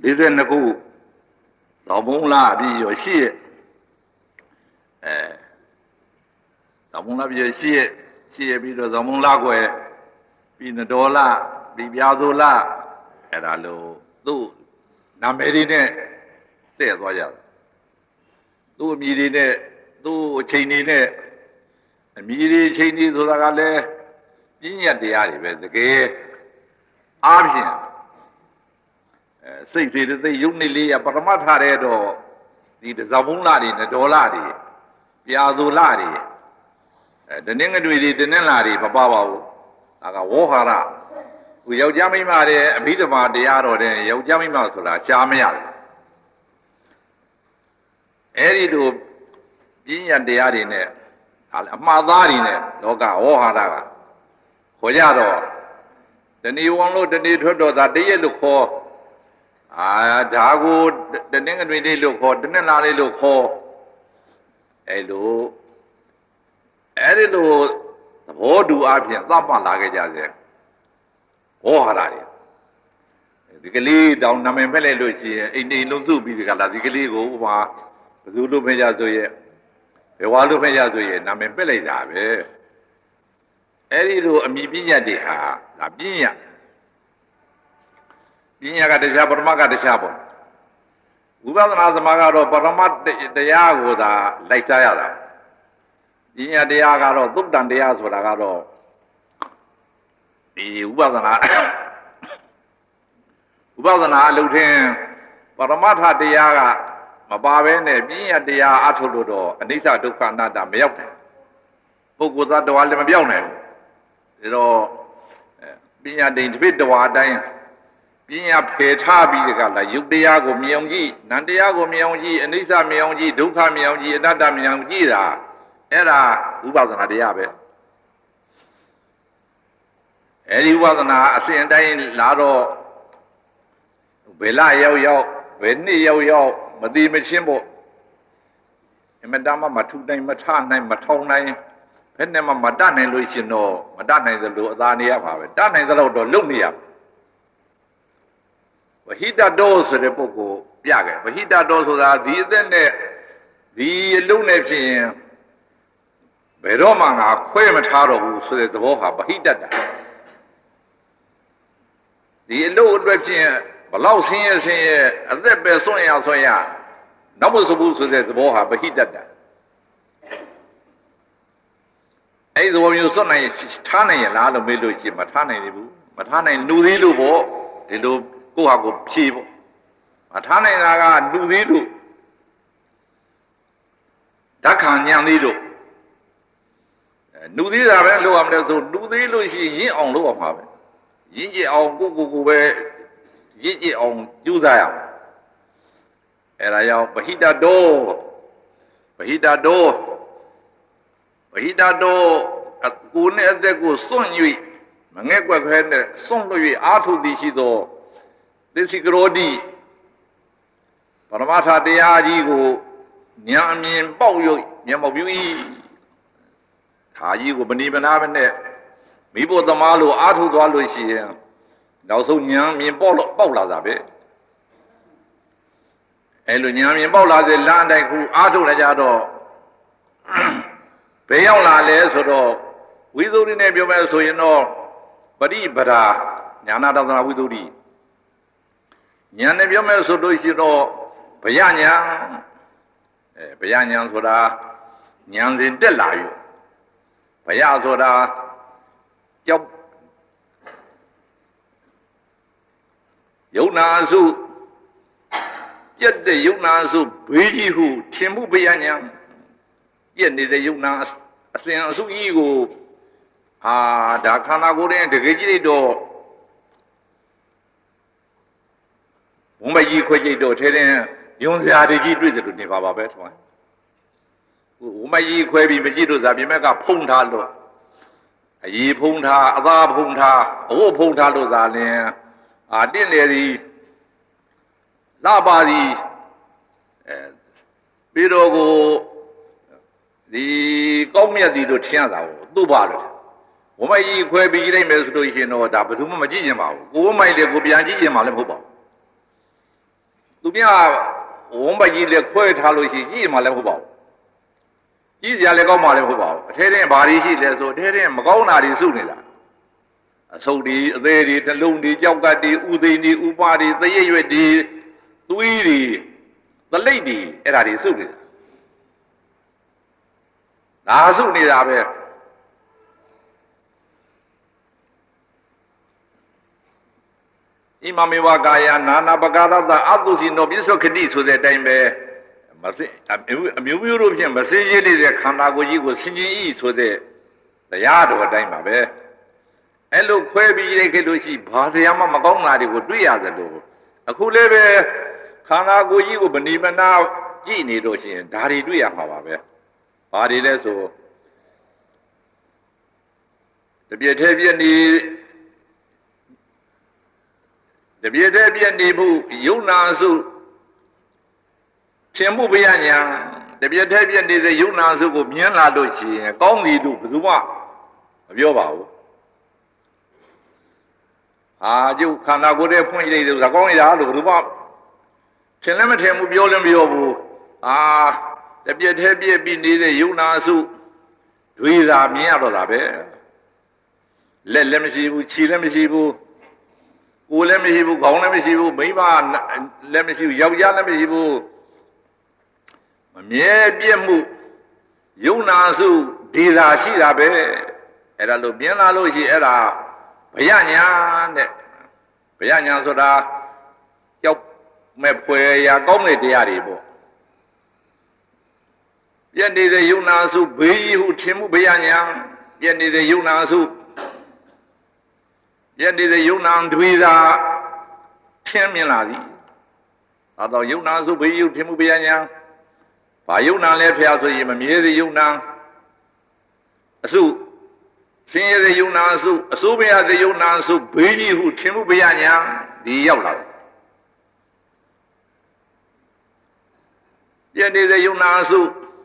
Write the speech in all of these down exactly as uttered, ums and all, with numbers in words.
လေးဆယ်နှစ်ခုဇော်ဘုံလာပြီးရရှိရဲ့အဲဇော်ဘုံလာပြီးရရှိရဲ့ရှိရပြီးတော့ဇော်ဘုံလာကွယ်ပြီးနတော်လာပြီးပြားစိုးလာအဲ့ဒါလို့သူ့နာမည်တွေနဲ့တဲ့သွားကြတယ်သူ့အမည်တွေနဲ့သူ့အချိန်တွေနဲ့အမည်တွေအချိန်တွေဆိုတာကလည်းပြည့်ညတ်တရားတွေပဲတကယ်အားဖြင့်အဲစိတ်စေတသိက်ယုတ်နေလေးရပရမတ်ထားတဲ့တော့ဒီဇော်ဘုံလာတွေနဲ့ဒေါ်လာတွေပြာသူလာတွေအဲတနင်္ဂနွေတွေတနင်္လာတွေမပါပါဘူးဒါကဝေါဟာရဟိုယောက်ျားမိန်းမတဲ့အဘိဓမ္မာတရားတော်တဲ့ယောက်ျားမိန်းမဆိုတာရှားမရတယ်အဲဒီလိုပြည့်ညတ်တရားတွေနဲ့အမှားသားတွေနဲ့လောကဝေါဟာရကခေါ်ကြတော့တဏီဝံလို့တဏီထွက်တော့ဒါတရက်လို့ခေါ်အာဒါကိုတနင်္ဂနွေလေးလို့ခေါ်တနင်္လာလေးလို့ခေါ်အဲလိုအဲဒီလိုသဘောတူအပြင်သတ်မှတ်လာခဲ့ကြစေဟောဟာရတယ်ဒီကလေးတောင်နာမည်ဖက်လိုက်လို့ရှိရင်အိမ်တိမ်လုံးစုပြီးဒီကလာဒီကလေးကိုဥပမာဘယ်သူလို့ဖက်ကြဆိုရဲ့ဘယ်ဝါလို့ဖက်ကြဆိုရဲ့နာမည်ပက်လိုက်တာပဲအဲဒီလိုအမိပညာတွေဟာဒါပညာပညာကတရားပရမတ်ကတရားပေါ့ဝိပဿနာသမားကတော့ပရမတ်တရားကိုသာလိုက်စားရတာပညာတရားကတော့သုတ္တန်တရားဆိုတာကတော့ဒီဝိပဿနာဝိပဿနာအလုပ်ထင်ပရမတ်ထတရားကမပါဘဲနဲ့ပညာတရားအထုတ်လို့တော့အနိစ္စဒုက္ခအနတ္တမရောက်တယ်ပုဂ္ဂိုလ်သားတော်လည်းမပြောင်းနိုင်ဘူးဒါတော့ပညာတိန်တစ်ပိတဝါအတိုင်းပညာဖယ်ထားပြီးကလာယုတ်တရားကိုမြင်အောင်ကြည့်နန္တရားကိုမြင်အောင်ကြည့်အနိစ္စမြင်အောင်ကြည့်ဒုက္ခမြင်အောင်ကြည့်အနတ္တမြင်အောင်ကြည့်တာအဲ့ဒါဝိပဿနာတရားပဲအဲဒီဝိပဿနာအစဉ်တိုင်းလာတော့ဘယ်လရောက်ရောက်ဘယ်နှစ်ရောက်ရောက်မသိမချင်းပေါ့အမတမမထုနိုင်မထနိုင်မထောင်နိုင်ဘယ်နဲ့မှမတတ်နိုင်လို့ရှင်တော့မတတ်နိုင်သလိုအသာနေရပါပဲတတ်နိုင်သလောက်တော့လုံနေရဝဟိတတောဆိုတဲ့ပုဂ္ဂိုလ်ပြခဲ့ဝဟိတတောဆိုတာဒီအသက်နဲ့ဒီအလုံးနဲ့ဖြစ်ရင်ဘယ်တော့မှငါခွဲမထားတော့ဘူးဆိုတဲ့သဘောဟာဗဟိတတာဒီအလုံးအတွက်ဖြင့်ဘလောက်ဆင်းရဲဆင်းရဲအသက်ပဲဆွန့်ရဆွန့်ရနောက်မဆိုဘူးဆိုတဲ့သဘောဟာဗဟိတတာအဲ့ဒီသဘောမျိုးစွန့်နိုင်ထားနိုင်ရလားလို့မေးလို့ရှိရင်မထားနိုင်ဘူးမထားနိုင်လူသေးလို့ပေါ့ဒီလိုကိုယ့်ဟာကိုဖြေပေါ့မထားနိုင်တာကလူသေးလို့ဓာတ်ခံညံသေးလို့လူသေးတာပဲလို့ရမလဲဆိုလူသေးလို့ရှိရင်ရင့်အောင်လုပ်အောင်ပါပဲရင့်ကြအောင်ကိုကိုကိုပဲရင့်ကြအောင်ကြိုးစားရအောင်အဲ့ဒါကြောင့်ပဟိတတောပဟိတတောပဟိတတောကိုနဲ့အသက်ကိုစွန့်၍မငဲ့ကွက်ခဲနဲ့စွန့်လို့၍အာထုသည်ရှိသောသစ္စိကရောတိပရမတ္ထတရားကြီးကိုဉာဏ်အမြင်ပေါက်၍မျက်မှောက်ပြု၏ခါကြီးကိုမနိမနာမနဲ့မိဖို့သမားလို့အာထုသွားလို့ရှိရင်နောက်ဆုံးဉာဏ်မြင်ပေါက်လို့ပေါက်လာတာပဲအဲလိုဉာဏ်မြင်ပေါက်လာတဲ့လမ်းတိုင်းခုအာထုလည်းကြတော့ဘယ်ရောက်လာလဲဆိုတော့ဝိသုဒ္ဓိနဲ့ပြောမယ်ဆိုရင်တော့ပရိပဒာညာနာတသနာဝိသုဒ္ဓိညာနဲ့ပြောမယ်ဆိုလို့ရှိတော့ဘယညာအဲဘယညာဆိုတာညာစဉ်တက်လာယူဘယဆိုတာကြောက်ယုံနာစုပြတ်တဲ့ယုံနာစုဘေးကြီးဟုထင်မှုဘယညာပြည့်နေတဲ့ယုံနာအစဉ်အစုကြီးကိုဟာဒါခန္ဓာကိုယ်ရဲ့တကယ်ကြီးတော့ဘုံမကြီးခွဲကြိတ်တော့ထဲတဲ့ယုံစရာတွေကြီးတွေ့တယ်လို့နေပါပါပဲထွန်းဘုံမကြီးခွဲပြီးမကြည့်လို့သာပြင်မဲ့ကဖုံးထားလို့အยีဖုံးထားအသားဖုံးထားအဝတ်ဖုံးထားလို့သာလင်အာတင့်တယ်ဒီလာပါဒီအဲပြီးတော့ကိုဒီကောင်းမြတ်ဒီတို့ထင်ရတာကိုသူ့ပါလို့ဝမိုက်ကြီးခွဲပြီးကြည့်လိုက်မယ်ဆိုလို့ရှိရင်တော့ဒါဘယ်သူမှမကြည့်ကြပါဘူးကိုဝမိုက်လေကိုပြန်ကြည့်ကြမှာလည်းမဟုတ်ပါဘူးသူများဝုံးပကြီးလည်းခွဲထားလို့ရှိကြီးမှလည်းဟုတ်ပါဘူးကြီးစရာလည်းကောင်းမှလည်းဟုတ်ပါဘူးအထဲထဲဘာတွေရှိလဲဆိုအထဲထဲမကောင်းတာတွေစုနေတာအဆုပ်တွေအသေးတွေတလုံးတွေကြောက်ကတ်တွေဥသိန်းတွေဥပါတွေသရက်ရွက်တွေသွေးတွေသလိပ်တွေအဲ့ဒါတွေစုနေတာဒါစုနေတာပဲဣမမေဝကာယနာနာပကာရတအတုစီနောပြစ္ဆုခတိဆိုတဲ့အတိုင်းပဲမစင်အမျိုးမျိုးတို့ဖြင့်မစင်ကြီးတဲ့ခန္ဓာကိုယ်ကြီးကိုဆင်ခြင်ဤဆိုတဲ့တရားတော်အတိုင်းပါပဲအဲ့လိုခွဲပြီးလိုက်ခဲ့လို့ရှိဘာတရားမှမကောင်းတာတွေကိုတွေ့ရတယ်လို့အခုလည်းပဲခန္ဓာကိုယ်ကြီးကိုဗဏိမနာကြည့်နေလို့ရှိရင်ဒါတွေတွေ့ရမှာပါပဲဘာတွေလဲဆိုတပြည့်ထဲပြည့်နေတပြည့်ထဲပြည့်နေမှုယုံနာစုသင်မှုပယညာတပြည့်ထဲပြည့်နေတဲ့ယုံနာစုကိုမြင်လာလို့ရှိရင်ကောင်းပြီလို့ဘယ်သူမှမပြောပါဘူးအာကျုပ်ခန္ဓာကိုယ်ထဲဖွင့်လိုက်တယ်ဆိုတာကောင်းရလားလို့ဘယ်သူမှထင်လည်းမထင်ဘူးပြောလည်းမပြောဘူးအာတပြည့်ထဲပြည့်ပြီးနေတဲ့ယုံနာစုတွေးတာမြင်ရတော့တာပဲလက်လည်းမရှိဘူးခြေလည်းမရှိဘူးကိုယ်လည်းမရှိဘူးခေါင်းလည်းမရှိဘူးမိန်းမလည်းမရှိဘူးယောက်ျားလည်းမရှိဘူးမမြဲပြည့်မှုယုံနာစုဒေသာရှိတာပဲအဲ့ဒါလို့မြင်လာလို့ရှိအဲ့ဒါဘယညာတဲ့ဘယညာဆိုတာကြောက်မဲ့ဖွယ်ရာကောင်းတဲ့တရားတွေပေါ့ပြည့်နေတဲ့ယုံနာစုဘေးကြီးဟုထင်မှုဘယညာပြည့်နေတဲ့ယုံနာစုပြည့်နေတဲ့ယုံနာတွေသာထင်မြင်လာသည်ဒါတော့ယုံနာစုဘေးကြီးဟုထင်မှုဘယညာဘာယုံနာလဲဖျားဆိုရင်မမြဲတဲ့ယုံနာအစုဆင်းရဲတဲ့ယုံနာအစုအစိုးမရတဲ့ယုံနာအစုဘေးကြီးဟုထင်မှုဘယညာဒီရောက်လာတယ်ပြည့်နေတဲ့ယုံနာအစု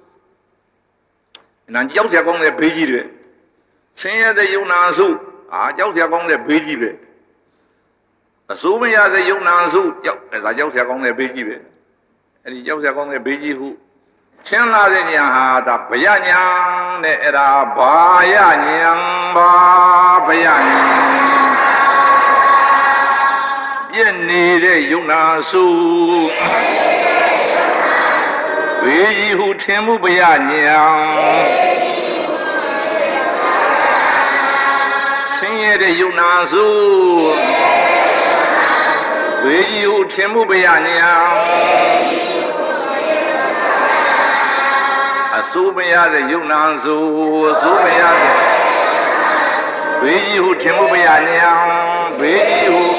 နာကြောက်စရာကောင်းတဲ့ဘေးကြီးတွေဆင်းရဲတဲ့ယုံနာအစုအာကြောက်စရာကောင်းတဲ့ဘေးကြီးပဲအစိုးမရတဲ့ယုံနာအစုကြောက်ဒါကြောက်စရာကောင်းတဲ့ဘေးကြီးပဲအဲ့ဒီကြောက်စရာကောင်းတဲ့ဘေးကြီးဟုချမ်းသာတဲ့ညာဟာဒါဘယညာနဲ့အဲ့ဒါဘာယညာဘာဘယညာပြည့်နေတဲ့ယုံနာစုဘေးကြီးဟုထင်မှုဘယညာဆင်းရဲတဲ့ယုံနာစုဘေးကြီးဟုထင်မှုဘယညာအစိုးမရတဲ့ယုံနာစုအစိုးမရတဲ့ဘေးကြီးဟုထင်မှုဘယညာဘေးကြီးဟု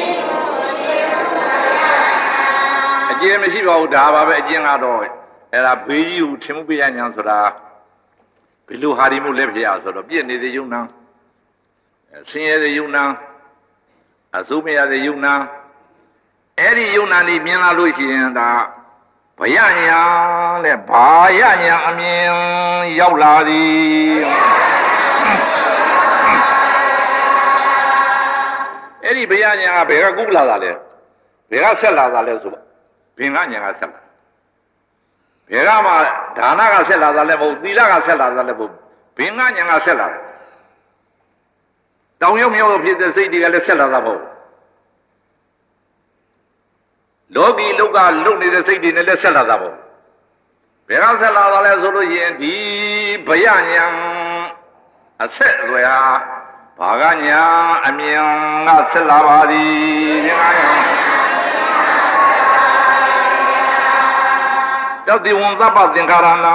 အကျဉ်းမရှိပါဘူးဒါပါပဲအကျဉ်းကတော့အဲ့ဒါဘေးကြီးဟုထင်မှုဘယညာဆိုတာဘယ်လိုဟာဒီမှုလဲဖြစ်ရဆိုတော့ပြည့်နေတဲ့ယုံနာဆင်းရဲတဲ့ယုံနာအစိုးမရတဲ့ယုံနာအဲ့ဒီယုံနာနေမြင်လာလို့ရှိရင်ဒါဘယညာနဲ့ဘာယညာအမြင်ရောက်လာသည်အဲ့ဒီဘယညာကဘယ်ကကုလာတာလဲဘယ်ကဆက်လာတာလဲဆိုတော့ဘင်္ဂညာကဆက်လာဘယ်ကမှဒါနကဆက်လာတာလဲမဟုတ်သီလကဆက်လာတာလဲမဟုတ်ဘင်္ဂညာကဆက်လာတယ်တောင်ရုပ်မြောက်ဖြစ်တဲ့စိတ်တွေကလည်းဆက်လာတာမဟုတ်လောကီလောကလုံနေတဲ့စိတ်တွေနဲ့လည်းဆက်လာတာပေါ့ဘယ်ကဆက်လာတာလဲဆိုလို့ရင်ဒီဘယညာအဆက်အသွယ်ဟာဘာကညာအမြင်ကဆက်လာပါသည်ဒီမှာတတိဝံသဗ္ဗသင်္ခါရဏံ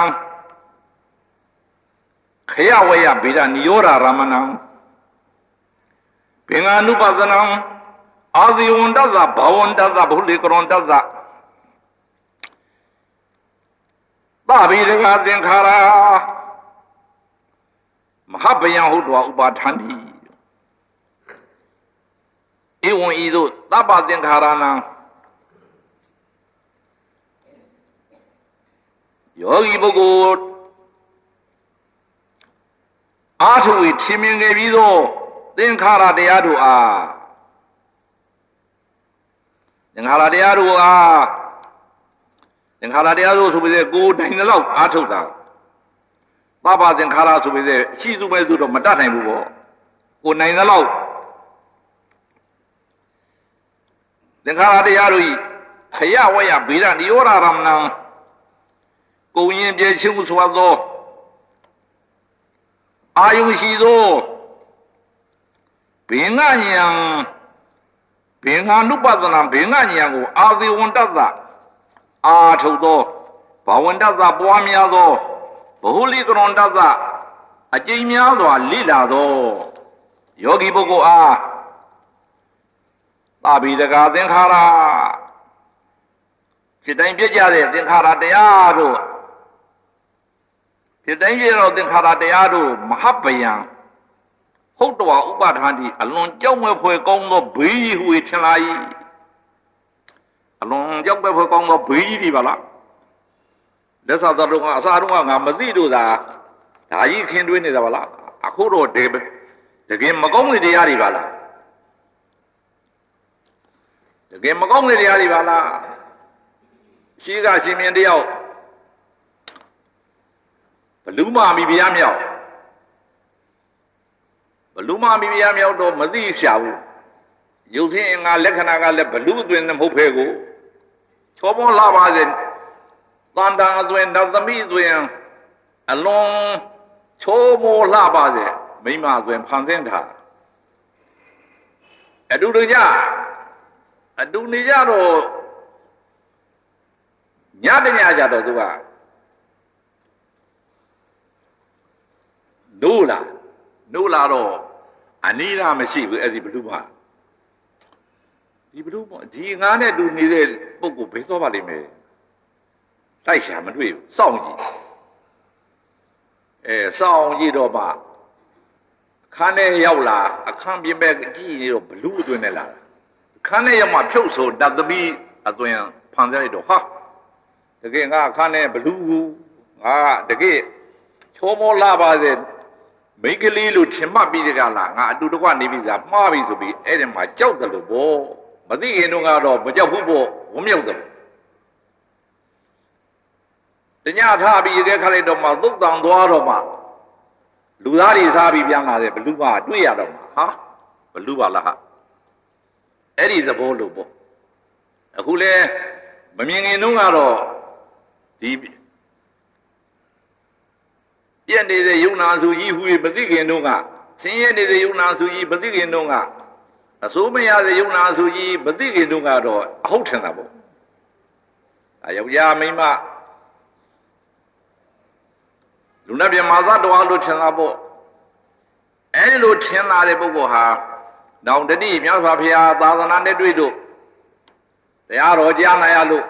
ခယဝယဗေဒနိရောဓရမဏံဘင်္ဂ ानु ပသနံအာဇီဝန္တသဘဝန္တသဘုလိကရွန်တသသဗ္ဗေဒကသင်္ခါရမဟာဗယံဟုတ်တော်ဥပါထန္တိဧဝံဤသို့သဗ္ဗသင်္ခါရဏံယောဂီပုဂ္ဂိုလ်အာထုဝေထင်မြင်ခဲ့ပြီးသောသင်္ခါရတရားတို့အားသင်္ခါရတရားတို့အားသင်္ခါရတရားဆိုဆိုပြီးကိုယ်နိုင်တဲ့လောက်အားထုတ်တာသဗ္ဗသင်္ခါရဆိုပြီးရှိစုမဲ့ဆိုတော့မတတ်နိုင်ဘူးပေါ့ကိုယ်နိုင်တဲ့လောက်သင်္ခါရတရားတို့ခရဝယဗေဒနိရောဓရမဏံကိုယ်ရင်ပြည့်ချင်းဆိုသောအာယုရှိသောဘေငဉ္ဉံဘေငါနုပဒနာဘေငဉ္ဉံကိုအာဇေဝန္တသအာထုတ်သောဘဝန္တသပွားများသောဘဟုလိကရွန်တသအကျဉ်းများစွာလိလာသောယောဂီပုဂ္ဂိုလ်အားသဗ္ဗေတကာသင်္ခါရဖြစ်တိုင်းပြည့်ကြတဲ့သင်္ခါရတရားတို့ဖြစ်တိုင်းပြည့်သောသင်္ခါရတရားတို့မဟပယံဟုတ်တော်ဥပဋ္ဌာန်ဒီအလွန်ကြောက်မဲ့ဖွယ်ကောင်းသောဘေးကြီးဟူထင်လာ၏အလွန်ကြောက်မဲ့ဖွယ်ကောင်းသောဘေးကြီးဒီပါလားလက်စားတော်ကအစားတော့ငါမသိတို့သာဒါကြီးခင်တွေးနေတာပါလားအခုတော့တကယ်တကယ်မကောင်းတဲ့တရားတွေပါလားတကယ်မကောင်းတဲ့တရားတွေပါလားရှိကရှင်မြင်တယောက်ဘလူးမမီဗျာမြောက်ဘလူးမမီဗျာမြောက်တော့မသိရှာဘူးရုပ်ဆင်းအင်္ဂါလက္ခဏာကလည်းဘလူးအသွင်မဟုတ်ဖဲကိုချောပေါ်လာပါစေတန်တန်အသွင်ဓသမီအသွင်အလွန်ချောမောလှပါစေမိမအသွင်ဖန်ဆင်းထားအတူတူကြအတူနေကြတော့ညတညကြတော့သူကနိုးလာနိုးလာတော့အနိဒာမရှိဘူးအဲ့ဒီဘလူးမဒီဘလူးမဒီငါးနဲ့တူနေတဲ့ပုဂ္ဂိုလ်ဘယ်သွားပါလိမ့်မယ်တိုက်ရှာမတွေ့ဘူးစောင့်ကြည့်အဲစောင့်ကြည့်တော့မှအခန်းထဲရောက်လာအခန်းပြင်မဲ့ကြည့်နေတော့ဘလူးအတွင်းနဲ့လာအခန်းထဲရောက်မှဖြုတ်ဆိုတသမီအတွင်းဖန်ဆင်းလိုက်တော့ဟာတကယ်ငါအခန်းထဲဘလူးငါတကယ်ချောမောလာပါစေမိကလေးလို့ထင်မှတ်ပြီးတကလားငါအတူတကွနေပြီသာမှားပြီဆိုပြီးအဲ့ဒီမှာကြောက်တယ်လို့ပေါ့မသိခင်တော့ကတော့မကြောက်ဘူးပေါ့ဝမြောက်တယ်တညထားပြီးရဲခလိုက်တော့မှသုတ်တန်သွားတော့မှလူသားတွေစားပြီးပြန်လာတယ်ဘလူးပါတွေ့ရတော့မှဟာဘလူးပါလားဟာအဲ့ဒီသဘောလို့ပေါ့အခုလဲမမြင်ခင်တုန်းကတော့ဒီပြည့်နေတဲ့ယုံနာစုကြီးဟူ၍မသိခင်တုန်းကဆင်းရဲနေတဲ့ယုံနာစုကြီးမသိခင်တုန်းကအစိုးမရတဲ့ယုံနာစုကြီးမသိခင်တုန်းကတော့အဟုတ်ထင်တာပေါ့အဲယောက်ျားမိန်းမလူနဲ့ပြမာသတ္တဝါလို့ထင်တာပေါ့အဲဒီလိုထင်လာတဲ့ပုဂ္ဂိုလ်ဟာနောင်တတိမြတ်စွာဘုရားသာသနာနဲ့တွေ့လို့တရားတော်ကြားနာရလို့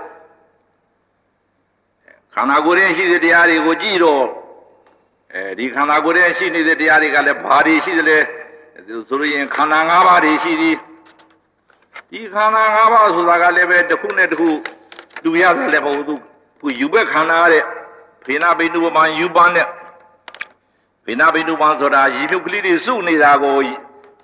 ခန္ဓာကိုယ်ရဲ့ရှိတဲ့တရားတွေကိုကြည့်တော့အဲဒီခန္ဓာကိုယ်ရဲ့ရှိနေတဲ့တရားတွေကလည်းဘာတွေရှိသလဲဆိုလို့ရင်ခန္ဓာ၅ပါးတွေရှိသည်ဒီခန္ဓာ၅ပါးဆိုတာကလည်းပဲတစ်ခုနဲ့တစ်ခုတူရတယ်လည်းမဟုတ်ဘူးသူယူဘက်ခန္ဓာတဲ့ဖေနာပိတုပမာယူပန်းနဲ့ဖေနာပိတုပန်းဆိုတာရည်မြုပ်ကလေးတွေစုနေတာကိုရည်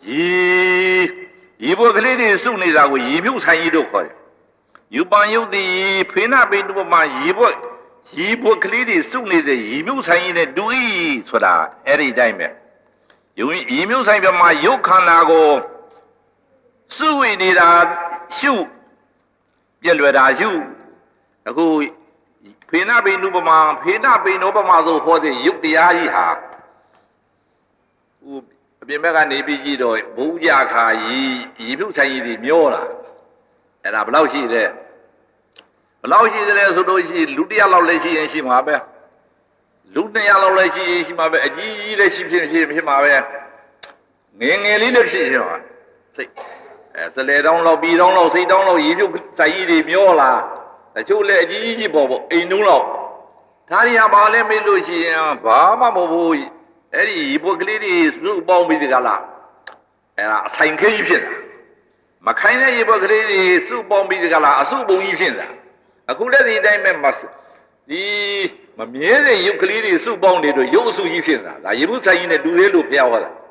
ရည်ဘွက်ကလေးတွေစုနေတာကိုရည်မြုပ်ဆိုင်ရည်တို့ခေါ်တယ်ယူပန်းယုတ်သည်ဖေနာပိတုပမာရည်ဘွက်ရည်ဘွက်ကလေးတွေစုနေတဲ့ရည်မြုပ်ဆိုင်ရည်နဲ့တူ၏ဆိုတာအဲ့ဒီတိုင်းပဲယုံရည်မြုပ်ဆိုင်ပြမှာယုတ်ခန္ဓာကိုစုဝေနေတာရှုပြည့်လွယ်တာရှုအခုဖေနပိနုပမာဖေနပိနောပမာဆိုဟောတဲ့ယုတ်တရားကြီးဟာဟိုအပြင်ဘက်ကနေပြီးကြည့်တော့ဘုရားခါကြီးရည်မြုပ်ဆိုင်ကြီးမျောတာအဲ့ဒါဘယ်လောက်ရှိလဲဘယ်လောက်ရှိသလဲဆိုတော့ရှိလူတစ်ယောက်လောက်လည်းရှိရင်ရှိမှာပဲလူနှစ်ယောက်လောက်လည်းရှိရင်ရှိမှာပဲအကြီးကြီးလည်းရှိဖြစ်ဖြစ်ဖြစ်မှာပဲငယ်ငယ်လေးလည်းဖြစ်ဖြစ်မှာစိတ်အဲစလေတောင်းလောက်ပြီးတောင်းလောက်စိတ်တောင်းလောက်ရည်မြုပ်ဆိုင်ကြီးတွေမျောလာတချို့လည်းအကြီးကြီးပေါ်ပေါ်အိမ်နှုံးလောက်ဒါရီဟာဘာလဲမေးလို့ရှိရင်ဘာမှမဟုတ်ဘူးအဲ့ဒီဘုတ်ကလေးတွေစုပေါင်းပြီးဒီကလားအဲ့ဒါအဆိုင်ခဲကြီးဖြစ်တာမခိုင်းတဲ့ရေဘုတ်ကလေးတွေစုပေါင်းပြီးဒီကလားအစုပုံကြီးဖြစ်တာအခုလည်းဒီတိုင်းပဲမဒီမမြဲတဲ့ရုပ်ကလေးတွေစုပေါင်းနေတော့ရုပ်အစုကြီးဖြစ်တာဒါရေဘုတ်ဆိုင်ကြီးနဲ့တူသေးလို့ဖျောက်ဟောတာ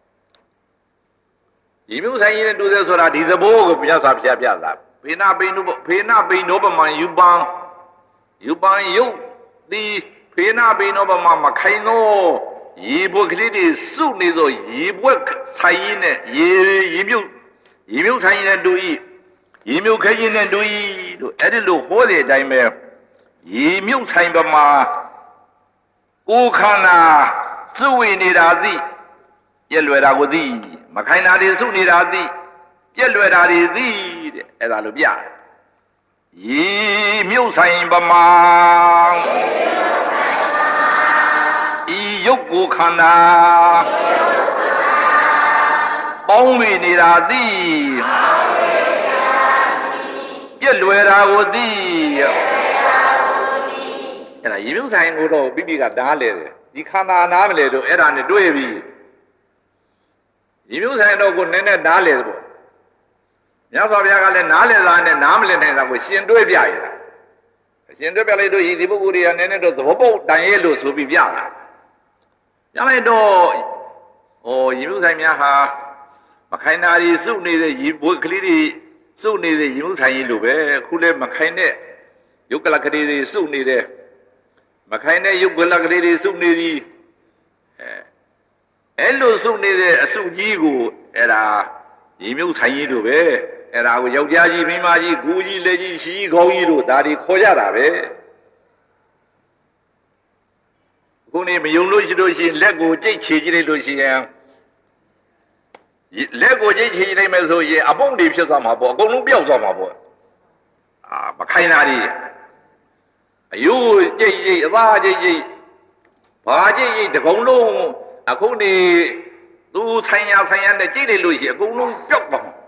ရေဘုတ်ဆိုင်ကြီးနဲ့တူသေးဆိုတာဒီသဘောကိုပြသပြပြတာဖေနာပိနုဖေနာပိနောပမံယူပံ有帮有的陪那边那帮妈妈开喏，一波克里的手那个一波餐饮呢，一一秒一秒餐饮呢注意，一秒开饮呢注意，都挨着路火的在没，一秒餐饮嘛，我看呐，周围的那地，也乱那个地，嘛开那的手的那地，也乱那的地的，挨那路边。一秒餐饮嘛，一有顾看呐，保卫你那地，也乱那个地。哎呀，一秒餐饮我都比比个难来的，你看那哪么来着？哎，那你对比，一秒餐饮都我奶奶难来的不？人家说别个来哪来咱的哪么来呢？咱我先对别一了，先对别来都一地不够的，奶奶都怎么包？但也都手比别了。原来都哦，一秒餐饮哈，嘛开那里手内的一波克里的手内的一秒餐饮路呗，后来嘛开那有个那个的手内的，嘛开那有个那个的手内的，哎，哎，路手内的手机个哎啦，一秒餐饮路呗。哎，那个ယောက်ျားကြီးမိန်းမကြီးကိုကြီးလက်ကြီးရှိကြီးခေါင်းကြီးတို့ဒါတွေခေါ်ကြတာပဲခုနေမယုံလို့ရှိလို့ရှိရင်လက်ကိုကြိတ်ချေကြည့်လိုက်လို့ရှိရင်လက်ကိုကြိတ်ချေကြည့်လိုက်မယ်ဆိုရင်အပုံတွေဖြစ်သွားမှာပေါ့အကုန်လုံးပျောက်သွားမှာပေါ့အာမခိုင်းတာဒီအယိုးကြိတ်ကြိတ်အသားကြိတ်ကြိတ်ဘာကြိတ်ကြိတ်တကုံလုံးအခုနေသူဆိုင်ရဆိုင်ရနဲ့ကြိတ်လိုက်လို့ရှိရင်အကုန်လုံးပျောက်သွားမှာ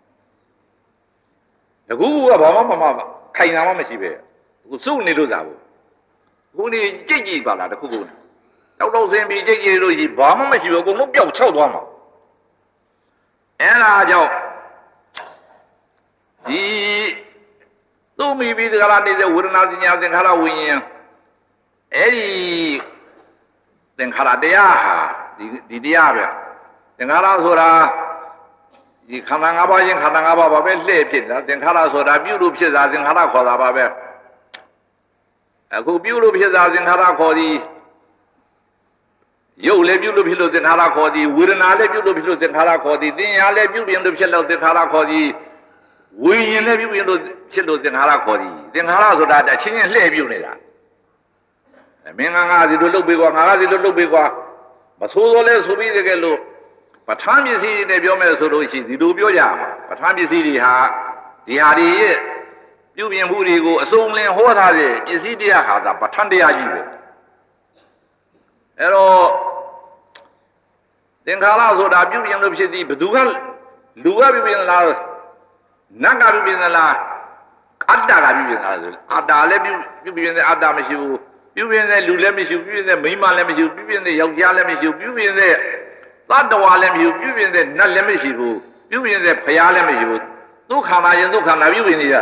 အခုကဘာမှမမခိုင်တာမှမရှိပဲအခုစုနေလို့သာဘူးခုနေကြိတ်ကြည့်ပါလားတခုခုတောက်တော့ဆင်းပြီးကြိတ်ကြည့်လို့ရှိဘာမှမရှိဘူးအကုန်လုံးပျောက်ချောက်သွားမှာအဲ့ဒါကြောင့်ဒီသူ့မိပြီးတကလားနေတဲ့ဝေဒနာစညာသင်္ခါရဝိညာဉ်အဲ့ဒီသင်္ခါရတရားဟာဒီဒီတရားပဲသင်္ခါရဆိုတာဒီခန္ဓာ၅ပါးချင်းခန္ဓာ၅ပါးပါပဲလှည့်ဖြစ်တာသင်္ခါရဆိုတာပြုလို့ဖြစ်တာသင်္ခါရခေါ်တာပါပဲအခုပြုလို့ဖြစ်တာသင်္ခါရခေါ်သည်ရုပ်လည်းပြုလို့ဖြစ်လို့သင်္ခါရခေါ်သည်ဝေဒနာလည်းပြုလို့ဖြစ်လို့သင်္ခါရခေါ်သည်သင်ညာလည်းပြုပြင်လို့ဖြစ်လို့သင်္ခါရခေါ်သည်ဝိညာဉ်လည်းပြုပြင်လို့ဖြစ်လို့သင်္ခါရခေါ်သည်သင်္ခါရဆိုတာအချင်းချင်းလှည့်ပြုနေတာမင်းငါငါစီတို့လှုပ်ပေးကွာငါငါစီတို့လှုပ်ပေးကွာမဆိုးတော့လဲဆိုပြီးတကယ်လို့ပဋ္ဌာန်းပစ္စည်းနဲ့ပြောမယ်ဆိုလို့ရှိရင်ဒီလိုပြောကြမှာပဋ္ဌာန်းပစ္စည်းတွေဟာဒီဟာတွေရဲ့ပြုပြင်မှုတွေကိုအစုံလင်ဟောထားတဲ့ပစ္စည်းတရားဟာဒါပဋ္ဌာန်းတရားကြီးပဲအဲ့တော့သင်္ခါရဆိုတာပြုပြင်လို့ဖြစ်သည်ဘယ်သူကလူကပြုပြင်လားနတ်ကပြုပြင်လားအတ္တကပြုပြင်လားဆိုအတ္တလည်းပြုပြုပြင်တဲ့အတ္တမရှိဘူးပြုပြင်တဲ့လူလည်းမရှိဘူးပြုပြင်တဲ့မိန်းမလည်းမရှိဘူးပြုပြင်တဲ့ယောက်ျားလည်းမရှိဘူးပြုပြင်တဲ့သတ္တဝါလည်းမရှိဘူးပြုပြင်တဲ့နတ်လည်းမရှိဘူးပြုပြင်တဲ့ဘုရားလည်းမရှိဘူးဒုက္ခနာရင်ဒုက္ခနာပြုပြင်နေကြ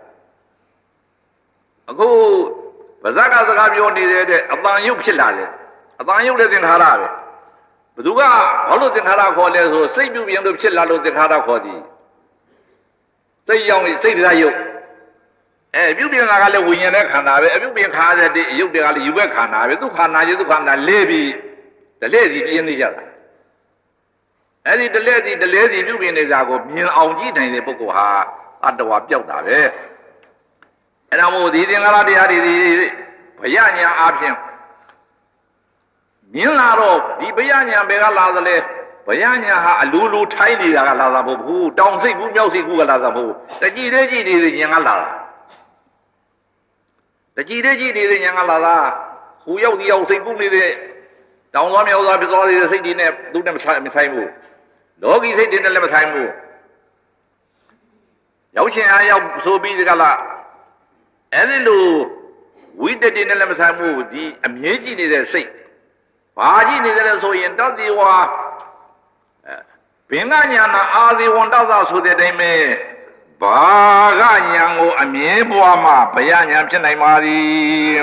အခုဗဇက်ကစကားပြောနေတဲ့အတန်ရုပ်ဖြစ်လာတယ်အတန်ရုပ်တဲ့သင်္ခါရပဲဘယ်သူကဘာလို့သင်္ခါရခေါ်လဲဆိုစိတ်ပြုပြင်လို့ဖြစ်လာလို့သင်္ခါရခေါ်သည်စိတ်ရောက်နေစိတ်တရားရုပ်အဲပြုပြင်တာကလည်းဝိညာဉ်နဲ့ခန္ဓာပဲအပြုပြင်ခါတဲ့ရုပ်တွေကလည်းယူဘက်ခန္ဓာပဲသူခန္ဓာချင်းသူခန္ဓာလဲပြီးတလဲစီပြင်းနေကြတာအဲ့ဒီတလဲစီတလဲစီပြုပြင်နေတာကိုမြင်အောင်ကြည့်နိုင်တဲ့ပုဂ္ဂိုလ်ဟာအတ္တဝါပြောက်တာပဲအဲ့ဒါမို့ဒီသင်္ခါရတရားတွေဘယညာအပြင်မြင်လာတော့ဒီဘယညာဘယ်ကလာသလဲဘယညာဟာအလူလူထိုင်းနေတာကလာတာမဟုတ်ဘူးတောင်စိတ်ကူးမြောက်စိတ်ကူးကလာတာမဟုတ်ဘူးတကြည်တဲ့ကြည်နေတဲ့ဉာဏ်ကလာတာတကြည်တဲ့ကြည်နေတဲ့ဉာဏ်ကလာတာဟိုရောက်ဒီရောက်စိတ်ကူးနေတဲ့တောင်သွားမြောက်သွားဖြစ်သွားတဲ့စိတ်တွေနဲ့သူနဲ့မဆိုင်မဆိုင်ဘူးလောကီစိတ်တွေနဲ့လည်းမဆိုင်ဘူးရောက်ချင်းအားရောက်ဆိုပြီးကလာအဲ့ဒီလိုဝိတ္တတွေနဲ့လည်းမဆိုင်ဘူးဒီအမြဲကြည့်နေတဲ့စိတ်ဘာကြည့်နေတယ်ဆိုရင်တတ္တိဝါဘင်္ဂညာနာအာဇီဝန္တသဆိုတဲ့အတိုင်းပဲဘာကညာကိုအမြဲပွားမှဘယညာဖြစ်နိုင်ပါသည်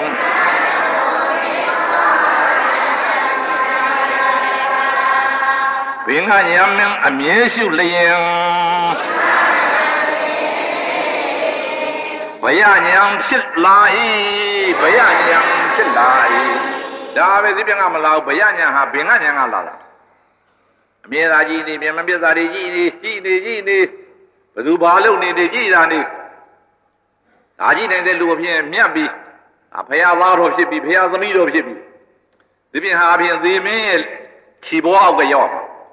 ဘင်္ဂညာမင်းအမြဲရှုလျင်ဘယာညာဖြစ်လာ၏ဘယညာဖြစ်လာ၏ဒါပဲဒီပြန်ကမလာဘူးဘယညာဟာဘင်္ဂညာကလာတာအမြဲတမ်းကြည့်နေပြန်မပြတ်သားတွေကြည့်နေကြည့်နေကြည့်နေဘယ်သူဘာလုပ်နေတယ်ကြည့်တာနေဒါကြည့်နေတဲ့လူအဖြစ်မြတ်ပြီးဖယားသားတော်ဖြစ်ပြီးဖယားသမီးတော်ဖြစ်ပြီးဒီပြန်ဟာအပြင်သေမင်းရဲ့ခြေပေါ်အောက်ကရောက်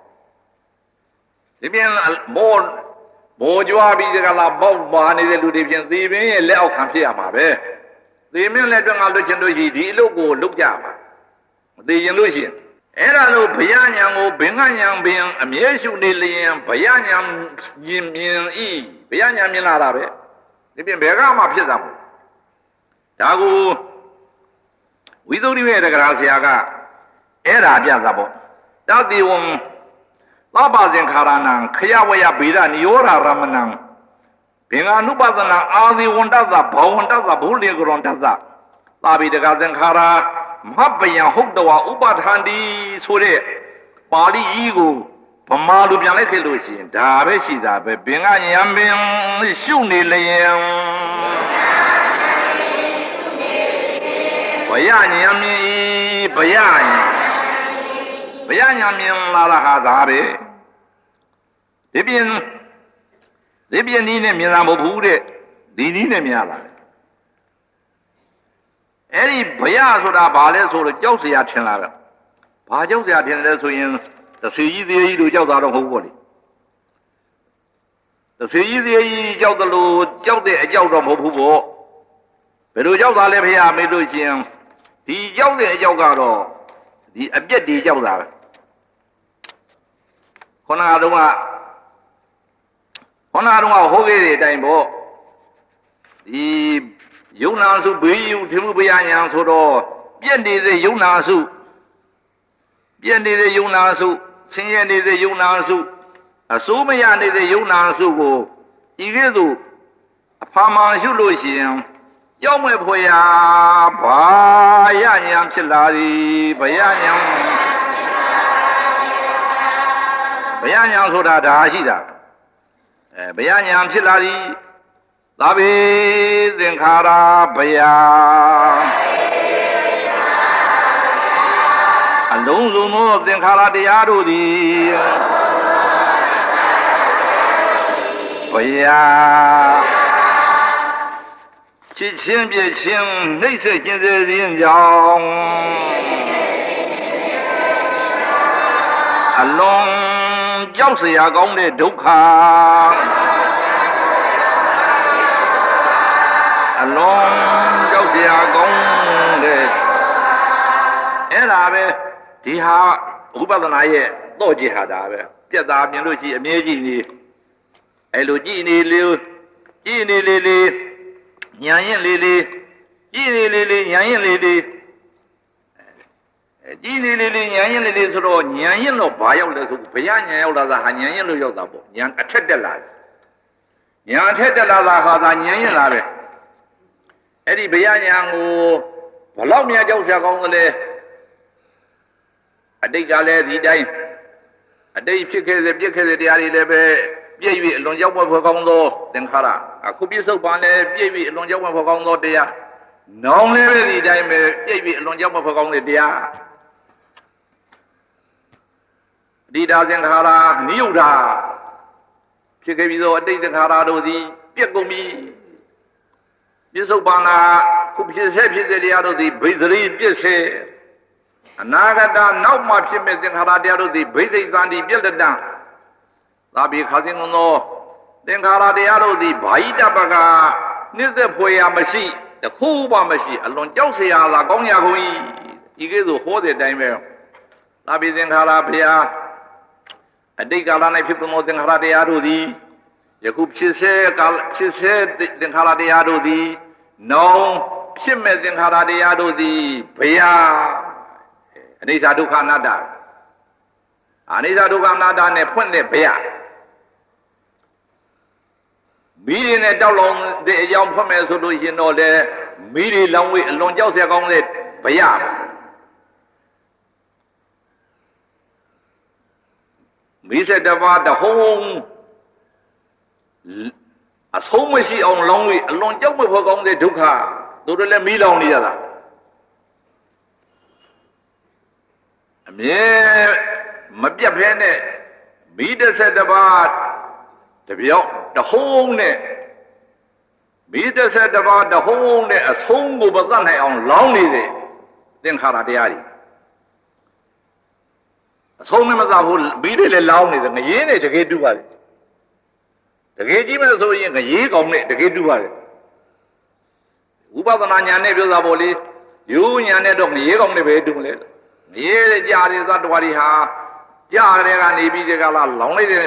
ဒီပြန်မောမောကြွားပြီးဒီကလာပေါက်ပါနေတဲ့လူတွေပြန်သေမင်းရဲ့လက်အောက်ခံဖြစ်ရမှာပဲသေမင်းလက်တွင်ကလွတ်ချင်လို့ရှိဒီအလုပ်ကိုလုပ်ကြမှာမသေရင်လို့ရှိရင်အဲ့ဒါလို့ဘယညာကိုဘင်္ဂညာပင်အမြဲရှုနေလျင်ဘယညာမြင်မြင်ဤဘယညာမြင်လာတာပဲဒီပြင်ဘယ်ကမှဖြစ်တာမဟုတ်ဒါကိုဝိသုဒ္ဓိရဲ့တက္ကရာဆရာကအဲ့ဒါပြတာပေါ့တတိဝံသဗ္ဗသင်္ခါရဏံခယဝယဗေဒနိရောဓရမဏံဘင်္ဂ ानु ပဒနာအာဇီဝန္တသဘောဝန္တသဘုလင်ကရွန်တသသာဘိတကသင်္ခါရမဟပယံဟုတ်တော်ဥပဋ္ဌာန်ဒီဆိုတဲ့ပါဠိကြီးကိုဗမာလူပြန်လိုက်ခဲ့လို့ရှိရင်ဒါပဲရှိတာပဲဘင်္ဂဉာဏ်ပင်ရှုနေလျင်ဘယဉာဏ်မြင်ဘယဉာဏ်ဘယဉာဏ်မြင်လာတာဟာဒါပဲဒီပြင်ဒီပြင်ဒီနဲ့မြင်လာမဟုတ်ဘူးတဲ့ဒီနည်းနဲ့မြင်လာတယ်အဲ့ဒီဘယဆိုတာဘာလဲဆိုတော့ကြောက်เสียထင်လာတော့ဘာကြောက်เสียထင်လဲဆိုရင်တဆေကြီးသေးကြီးတို့ကြောက်တာတော့မဟုတ်ဘူးလေတဆေကြီးသေးကြီးကြောက်တယ်လို့ကြောက်တဲ့အကြောက်တော့မဟုတ်ဘူးပေါ့ဘယ်လိုကြောက်တာလဲဖေရမေးလို့ရှိရင်ဒီကြောက်တဲ့အကြောက်ကတော့ဒီအပြက်တွေကြောက်တာပဲခုနကတော့ကခုနကတော့ဟိုးကြီးတွေအတိုင်းပေါ့ဒီယုံနာစုဘေးယူထမှုပညာညာဆိုတော့ပြက်နေတဲ့ယုံနာစုပြက်နေတဲ့ယုံနာစုဆင်းရဲနေတဲ့ယုံနာစုအစိုးမရနေတဲ့ယုံနာစုကိုဤကဲ့သို့အဖာမှန်ရှုလို့ရှိရင်ရောက်မဲ့ဖွယ်ရာဘာရညာဖြစ်လာသည်ဘယညာဘယညာဆိုတာဒါရှိတာအဲဘယညာဖြစ်လာသည်သာဘိသင်္ခါရဘယအလုံးစုံသောသင်္ခါရတရားတို့သည်ဘယချစ်ချင်းပြည့်ချင်းနှိမ့်ဆက်ခြင်းစေခြင်းကြောင့်အလုံးကြောက်เสียကောင်းတဲ့ဒုက္ခအလုံးကြောက်เสียကောင်းတဲ့အဲ့ဒါပဲဒီဟာဥပဒနာရဲ့တော့ကြည့်ဟာဒါပဲပြက်သားမြင်လို့ရှိအမြဲကြည့်နေအဲ့လိုကြည့်နေလေကြည့်နေလေလေညာရင်လေလေကြည့်နေလေလေညာရင်လေလေကြည့်နေလေလေညာရင်လေလေဆိုတော့ညာရင်တော့ဘာရောက်လဲဆိုဘုရားညာရောက်လာတာဟာညာရင်လို့ရောက်တာပေါ့ညာအထက်တက်လာတယ်ညာအထက်တက်လာတာဟာသာညာရင်လာပဲအဲ့ဒီဘုရားညာကိုဘလောက်များကြောက်စရာကောင်းသလဲအတိတ်ကလည်းဒီတိုင်းအတိတ်ဖြစ်ခဲ့တဲ့ပြည့်ခဲ့တဲ့တရားတွေလည်းပဲပြည့်၍အလွန်ကြောက်ဖွယ်ကောင်းသောသင်္ခါရအခုပြစ္ဆုတ်ပန်လည်းပြည့်၍အလွန်ကြောက်ဖွယ်ကောင်းသောတရားနောင်လည်းပဲဒီတိုင်းပဲပြည့်၍အလွန်ကြောက်ဖွယ်ကောင်းတဲ့တရားအတိတ်သင်္ခါရနိယုဒ္ဓဖြစ်ခဲ့ပြီးသောအတိတ်သင်္ခါရတို့သည်ပြည့်ကုန်ပြီပြစ္ဆုတ်ပန်ကခုဖြစ်စေဖြစ်တဲ့တရားတို့သည်ဘိသရီပြည့်စေအနာဂတနောက်မှဖြစ်မဲ့သင်္ခါရတရားတို့သည်ဘိသိတန်ဒီပြည့်လက်တံသာဘိခါသိငုံသောသင်္ခါရတရားတို့သည်ဘာဤတပကနှိမ့်သက်ဖွယ်ရာမရှိတခုမှမရှိအလွန်ကြောက်เสียသာကောင်းရကုန်၏ဤကဲ့သို့ဟောတဲ့အတိုင်းပဲသာဘိသင်္ခါရဘုရားအတိတ်ကာလ၌ဖြစ်သောသင်္ခါရတရားတို့သည်ယခုဖြစ်စေကာလဖြစ်စေသင်္ခါရတရားတို့သည်နောင်ဖြစ်မဲ့သင်္ခါရတရားတို့သည်ဘုရားအနိစ္စဒုက္ခအနတ္တအနိစ္စဒုက္ခအနတ္တနဲ့ဖွင့်တဲ့ဘုရားမိတွေနဲ့တောက်လောင်တဲ့အကြောင်းဖွင့်မယ်ဆိုလို့ရှင်တော့လေမိတွေလောင်ဝေးအလွန်ကြောက်စရာကောင်းတဲ့ဘုရားမိဆက်တပါးတဟုံးအအဆုံးမရှိအောင်လောင်းလို့အလွန်ကြောက်မဖို့ကောင်းတဲ့ဒုက္ခတို့လည်းမီးလောင်နေရတာအမြဲမပြတ်ဖဲနဲ့မိတစ်ဆက်တစ်ပါးတပြောက်တဟုံးနဲ့မိတစ်ဆက်တစ်ပါးတဟုံးနဲ့အဆုံးကိုမတတ်နိုင်အောင်လောင်းနေတဲ့သင်္ခါရတရားတွေအဆုံးမမတတ်ဘူးမိတွေလည်းလောင်းနေတယ်ငရဲနဲ့တကယ်တူပါလေတကယ်ကြည့်မယ်ဆိုရင်ငရဲကောင်နဲ့တကယ်တူပါလေဝိပဿနာဉာဏ်နဲ့ပြောတာပေါ့လေယူဉာဏ်နဲ့တော့ငရဲကောင်နဲ့ပဲတူမလဲငရဲတဲ့ကြားတဲ့သတ္တဝါတွေဟာကြားတဲ့ကနေပြီးတဲ့ကလာလောင်းလိုက်တဲ့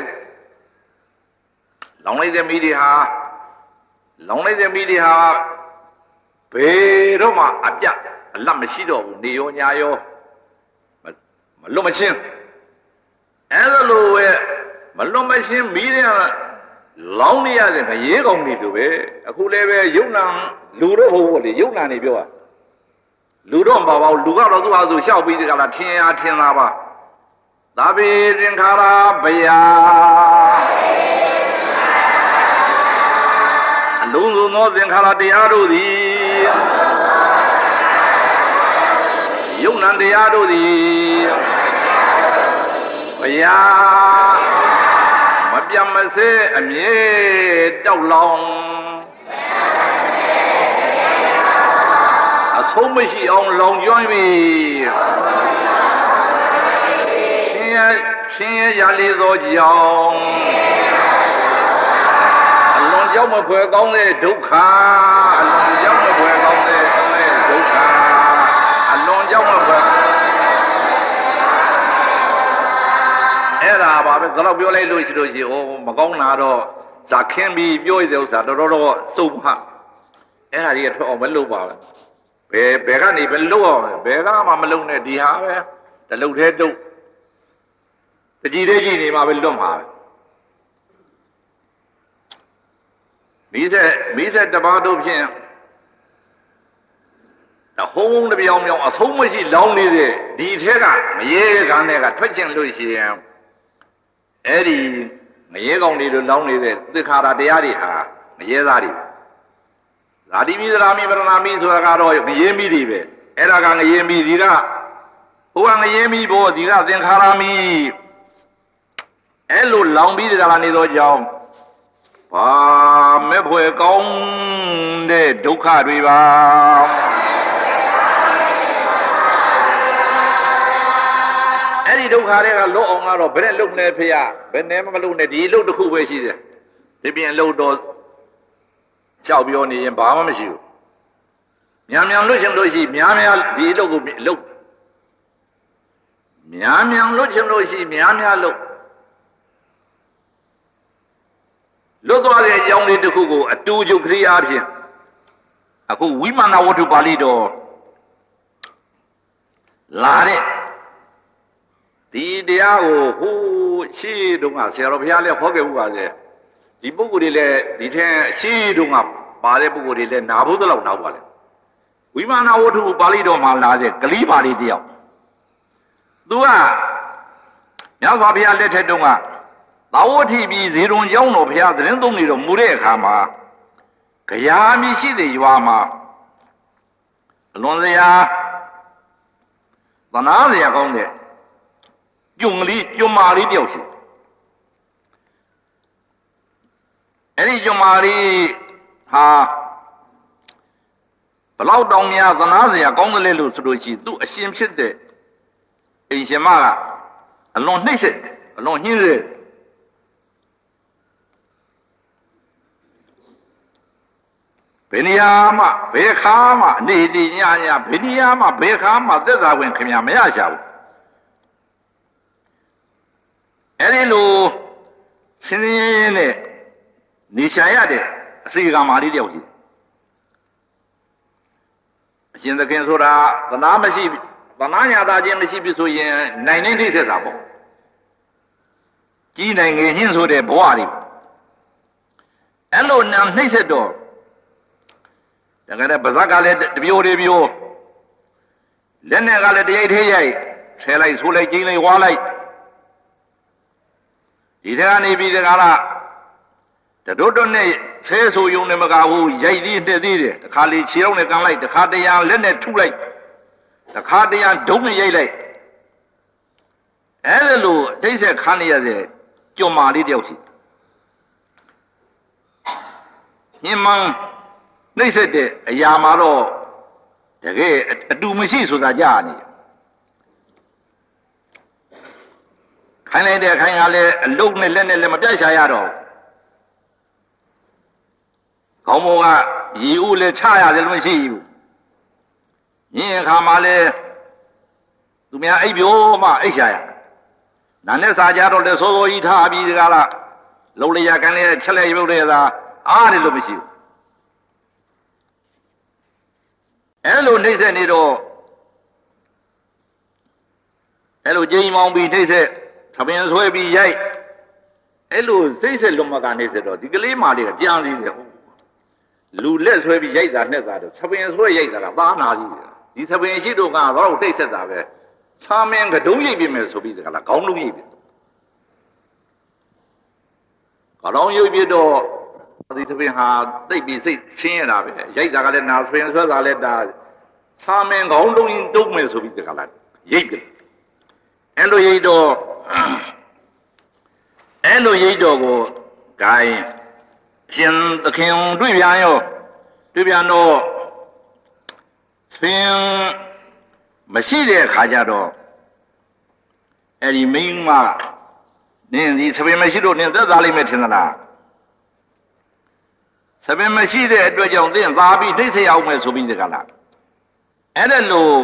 လောင်းလိုက်တဲ့မိတွေဟာလောင်းလိုက်တဲ့မိတွေဟာဘယ်တော့မှအပြတ်အလတ်မရှိတော့ဘူးနေရောညာရောမလွတ်မချင်းအဲ့ဒါလိုပဲမလွတ်မချင်းမိတွေကလောင်းနေရတဲ့ငရဲကောင်တွေတို့ပဲအခုလည်းပဲယုံနာလူတော့ဟုတ်ဘူးလေယုံနာနေပြောတာလူတော့မပါဘူးလူကတော့သူ့ဟာသူလျှောက်ပြီးဒီကလာထင်အားထင်သားပါသာဘိသင်္ခါရဘယာအလုံးစုံသောသင်္ခါရတရားတို့သည်ယုံနာတရားတို့သည်ဘယာမပြတ်မစဲအမြဲတောက်လောင်အဆုံးမရှိအောင်လောင်ကျွမ်းပြီရှင်ရရှင်ရရလေးသောကြောင့်အလွန်ကြောက်မဖွယ်ကောင်းတဲ့ဒုက္ခအလွန်ကြောက်မဖွယ်ကောင်းတဲ့ဒုက္ခအလွန်ကြောက်မဖွယ်အဲ့ဒါပါပဲဒါတော့ပြောလိုက်လို့ရှိလို့ရှိဩမကောင်းတာတော့ဇာခင်းပြီးပြောရတဲ့ဥစ္စာတော်တော်တော့စုံမှအဲ့ဒါကြီးထွက်အောင်မလုပ်ပါဘူးဘယ်ဘယ်ကနေပဲလုပ်အောင်ဘယ်ကမှမလုပ်နဲ့ဒီဟာပဲတလုတ်သေးတုတ်တကြည်သေးကြည်နေမှာပဲလွတ်မှာပဲမိဆက်မိဆက်တပါးတို့ဖြင့်တဟုံးတစ်ပြောင်ပြောင်အဆုံးမရှိလောင်းနေတဲ့ဒီထဲကမရေကောင်တွေကထွက်ကျင်လို့ရှိရင်အဲ့ဒီမရေကောင်တွေလိုလောင်းနေတဲ့သစ္ခါရတရားတွေဟာမရေသားတွေဇာတိမိသရာမိပရဏမိဆိုတာကတော့ငရေမိတွေပဲအဲ့ဒါကငရေမိဒီကဟိုကငရေမိဘောဒီကသင်္ခါရမိအဲ့လိုလောင်ပြီးကြလာနေသောကြောင့်ဘာမဲ့ဖွယ်ကောင်းတဲ့ဒုက္ခတွေပါအဲ့ဒီဒုက္ခတွေကလွတ်အောင်ကတော့ဘယ်နဲ့လွတ်လဲဖေရဘယ်နဲ့မှမလွတ်နဲ့ဒီလွတ်တစ်ခုပဲရှိတယ်ဒီပြင်လွတ်တော့ကြောက်ပြောနေရင်ဘာမှမရှိဘူးမြန်မြန်လွတ်ချင်လို့ရှိများများဒီအလုပ်ကိုလုပ်များများလွတ်ချင်လို့ရှိများများလုပ်လွတ်သွားတဲ့အကြောင်းလေးတစ်ခုကိုအတူချုပ်ကလေးအားဖြင့်အခုဝိမာနဝတ္ထုပါဠိတော်လာတဲ့ဒီတရားကိုဟိုရှေးတုန်းကဆရာတော်ဘုရားလည်းဟောခဲ့ဘူးပါစေဒီပုဂ္ဂိုလ်တွေလည်းဒီထဲရှေးတုန်းကပါတဲ့ပုဂ္ဂိုလ်တွေလည်းနာဖို့သလောက်နာပါလေဝိမာနဝတ္ထုပါဠိတော်မှာလာတဲ့ကလေးပါလေးတယောက်သူကမြတ်စွာဘုရားလက်ထက်တုန်းကသာဝတိပြည်ဇေရုံကျောင်းတော်ဘုရားသတင်းသုံးနေတော်မူတဲ့အခါမှာကြာမြရှိတဲ့ရွာမှာအလွန်စရာသနာစရာကောင်းတဲ့ကျုံကလေးကျုံမာလေးတယောက်ရှိအဲ့ဒီကျုံမာလေးဟာဘလောက်တောင်များသနာစရာကောင်းတယ်လေလို့ဆိုလို့ရှိသူ့အရှင်ဖြစ်တဲ့အိမ်ရှင်မကအလွန်နှိမ့်ဆက်အလွန်ညှင်းဆဲဘယ်နေရာမှဘယ်ခါမှအနေဒီညညဘယ်နေရာမှဘယ်ခါမှသက်သာဝင်ခင်ဗျာမရရှာဘူးအဲ့ဒီလိုစင်းရင်းနဲ့နေရှာရတဲ့အစီကံမာလေးတယောက်ရှိအရှင်သခင်ဆိုတာသနာမရှိသနာညာတာချင်းမရှိပြီဆိုရင်နိုင်နိုင်သိဆက်တာပေါ့ကြီးနိုင်ငယ်ညှင်းဆိုတဲ့ဘဝတွေအဲ့လိုနံနှိမ့်ဆက်တော့တကယ်တော့ဗဇက်ကလည်းတပြိုတွေပြိုလက်နဲ့ကလည်းတရိုက်သေးရိုက်ဆဲလိုက်ဆိုးလိုက်ကျင်းလိုက်ဝါလိုက်ဒီထဲကနေပြီးတကလားတတို့တို့နဲ့ဆဲဆိုယုံနဲ့မကဘူးရိုက်သေးတက်သေးတယ်တခါလေခြေထောက်နဲ့ကန်လိုက်တခါတရံလက်နဲ့ထုလိုက်တခါတရံဒုံနဲ့ရိုက်လိုက်အဲ့လိုတိတ်ဆက်ခါနေရတဲ့ကြုံမာလေးတယောက်စီညင်မန်းနှိမ့်ဆက်တဲ့အရာမှာတော့တကယ်အတူမရှိဆိုတာကြားနေခိုင်းလိုက်တဲ့ခိုင်းကလည်းအလုတ်နဲ့လက်နဲ့လည်းမပြတ်ရှာရတော့ခေါင်းမောကရီဦးလည်းချရတယ်လို့မရှိဘူးညင်အခါမှာလည်းသူများအိပ်ပြောမှအိပ်ရှာရနာနဲ့စာကြတော့လည်းစောစောကြီးထားပြီးဒီကလားလုံးလေးရကန်လေးချက်လက်ရုပ်တဲ့သာအားတယ်လို့မရှိဘူးအဲ့လိုနှိမ့်ဆက်နေတော့အဲ့လိုကြိမ်မောင်းပြီးနှိမ့်ဆက်သပင်ဆွဲပြီးရိုက်အဲ့လိုစိတ်ဆက်လွန်မကနှိမ့်ဆက်တော့ဒီကလေးမလေးကကြမ်းသေးတယ်လူလက်ဆွဲပြီးရိုက်တာနဲ့တာတော့သပင်ဆွဲရိုက်တာကသားနာကြီးဒီသပင်ရှိတော့ကတော့တိတ်ဆက်တာပဲချာမင်းကဒုံးရိပ်ပြမယ်ဆိုပြီးတကလားခေါင်းလုံးရိပ်ပြခေါင်းရုပ်ပြတော့ဒီသပင်ဟာတိတ်ပြီးစိတ်ချင်းရတာပဲရိုက်တာကလည်းနာသပင်ဆွဲတာလည်းဒါချာမင်းခေါင်းလုံးရင်တုံးမယ်ဆိုပြီးတကလားရိပ်ပြအဲ့လိုရိပ်တော့အဲ့လိုရိပ်တော့ကိုဂိုင်းရှင်သခင်တွေ့ပြန်ရောတွေ့ပြန်တော့သပင်မရှိတဲ့အခါကျတော့အဲ့ဒီမိန်းမနင်းဒီသပင်မရှိလို့နင်းသက်သာလိမ့်မယ်ထင်သလားသပင်မရှိတဲ့အတွက်ကြောင့်သင်သာပြီးနှိမ့်ဆက်အောင်မယ်ဆိုပြီးတကလားအဲ့ဒါလို့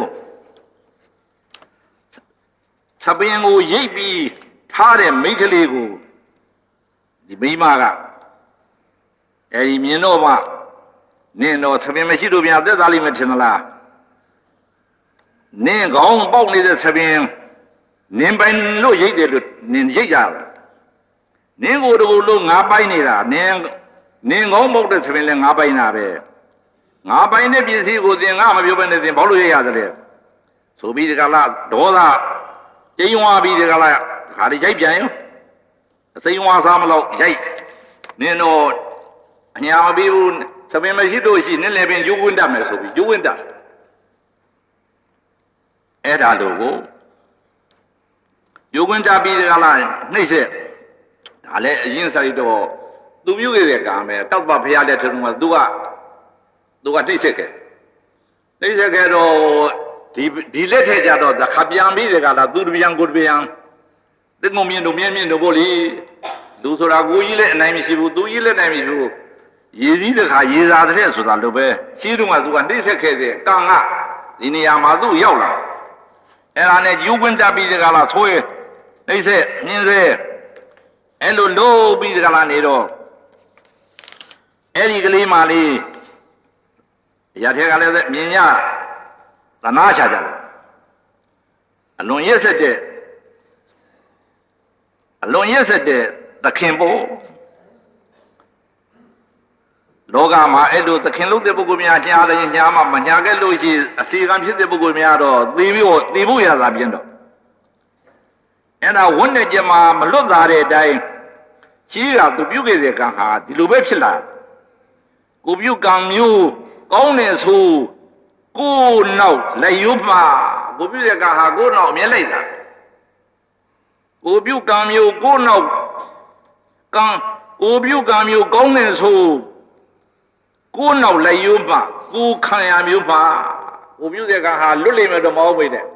သပင်ကိုရိပ်ပြီးထားတဲ့မိန်းကလေးကိုဒီမိန်းမကအဲ့ဒီမြင်တော့မှနင်းတော့သပင်မရှိလို့ပြန်သက်သာလိမ့်မယ်ထင်သလားနင်းကောင်းပေါက်နေတဲ့သပင်နင်းပိုင်လို့ရိတ်တယ်လို့နင်းရိတ်ရတယ်နင်းကိုယ်တို့လို့ငါပိုင်နေတာနင်းနင်းကောင်းပေါက်တဲ့သပင်လည်းငါပိုင်တာပဲငါပိုင်တဲ့ပစ္စည်းကိုသင်ငါမပြောဘဲနဲ့သင်ဘာလို့ရိတ်ရတယ်ဆိုပြီးဒီကလာဒေါသကျင်းဝါပြီးဒီကလာခါလေးရိုက်ပြန်ရောအစိမ်းဝါစားမလို့ရိုက်နင်းတော့အညာမပြီးဘူးသပင်မရှိလို့ရှိနင်းလည်းပင်ကျိုးဝင်းတတ်မယ်ဆိုပြီးကျိုးဝင်းတတ်အဲ့ဒါလို့ကိုယုံဝင်ကြပြီးကြလားနှိမ့်ဆက်ဒါလည်းအရင်စားရတော့သူပြုခဲ့တဲ့ကံပဲတောက်ပဖရားလက်ထုံးကသူကသူကနှိမ့်ဆက်ခဲ့နှိမ့်ဆက်ခဲ့တော့ဒီဒီလက်ထက်ကြတော့ခပြန်ပြီးကြလားသူတပြန်ကိုတပြန်တစ်မမြင်တို့မြင်မြင်တို့ပေါ့လေလူဆိုတာကိုကြီးလည်းအနိုင်မရှိဘူးသူကြီးလည်းနိုင်မရှိဘူးရေစည်းတခါရေစာတဲ့ဆိုတာလို့ပဲရှိတုန်းကသူကနှိမ့်ဆက်ခဲ့တဲ့ကံကဒီနေရာမှာသူ့ရောက်လာအဲ့ဒါနဲ့ယူဝင်တက်ပြီးတကလားဆွဲနှိမ့်ဆက်ညင်းစေအဲ့လိုလို့ပြီးတကလားနေတော့အဲ့ဒီကလေးမလေးရထဲကလည်းမြင်ရသနာချကြတယ်အလွန်ရက်ဆက်တဲ့အလွန်ရက်ဆက်တဲ့သခင်ပေါ်လောကမှာအဲ့လိုသခင်လို့တဲ့ပုဂ္ဂိုလ်များညားတယ်ညားမှမညာခဲ့လို့ရှိအစီကံဖြစ်တဲ့ပုဂ္ဂိုလ်များတော့သေပြီးသေဖို့ရတာပြင်းတော့အဲ့ဒါဝန်းနဲ့ကြမှာမလွတ်သားတဲ့အတိုင်းကြီးကသူပြုတ်ခဲ့တဲ့ကံဟာဒီလိုပဲဖြစ်လာကိုပြုတ်ကံမျိုးကောင်းတယ်ဆိုကိုနောက်လက်ရွမှာကိုပြုတ်တဲ့ကံဟာကိုနောက်အမြဲလိုက်တာကိုပြုတ်ကံမျိုးကိုနောက်ကံကိုပြုတ်ကံမျိုးကောင်းတယ်ဆိုကိုနောက်လက်ရွမှာကိုခံရမျိုးမှာကိုပြုတ်တဲ့ကံဟာလွတ်လိမ့်မယ်တော့မဟုတ်ဘူးတဲ့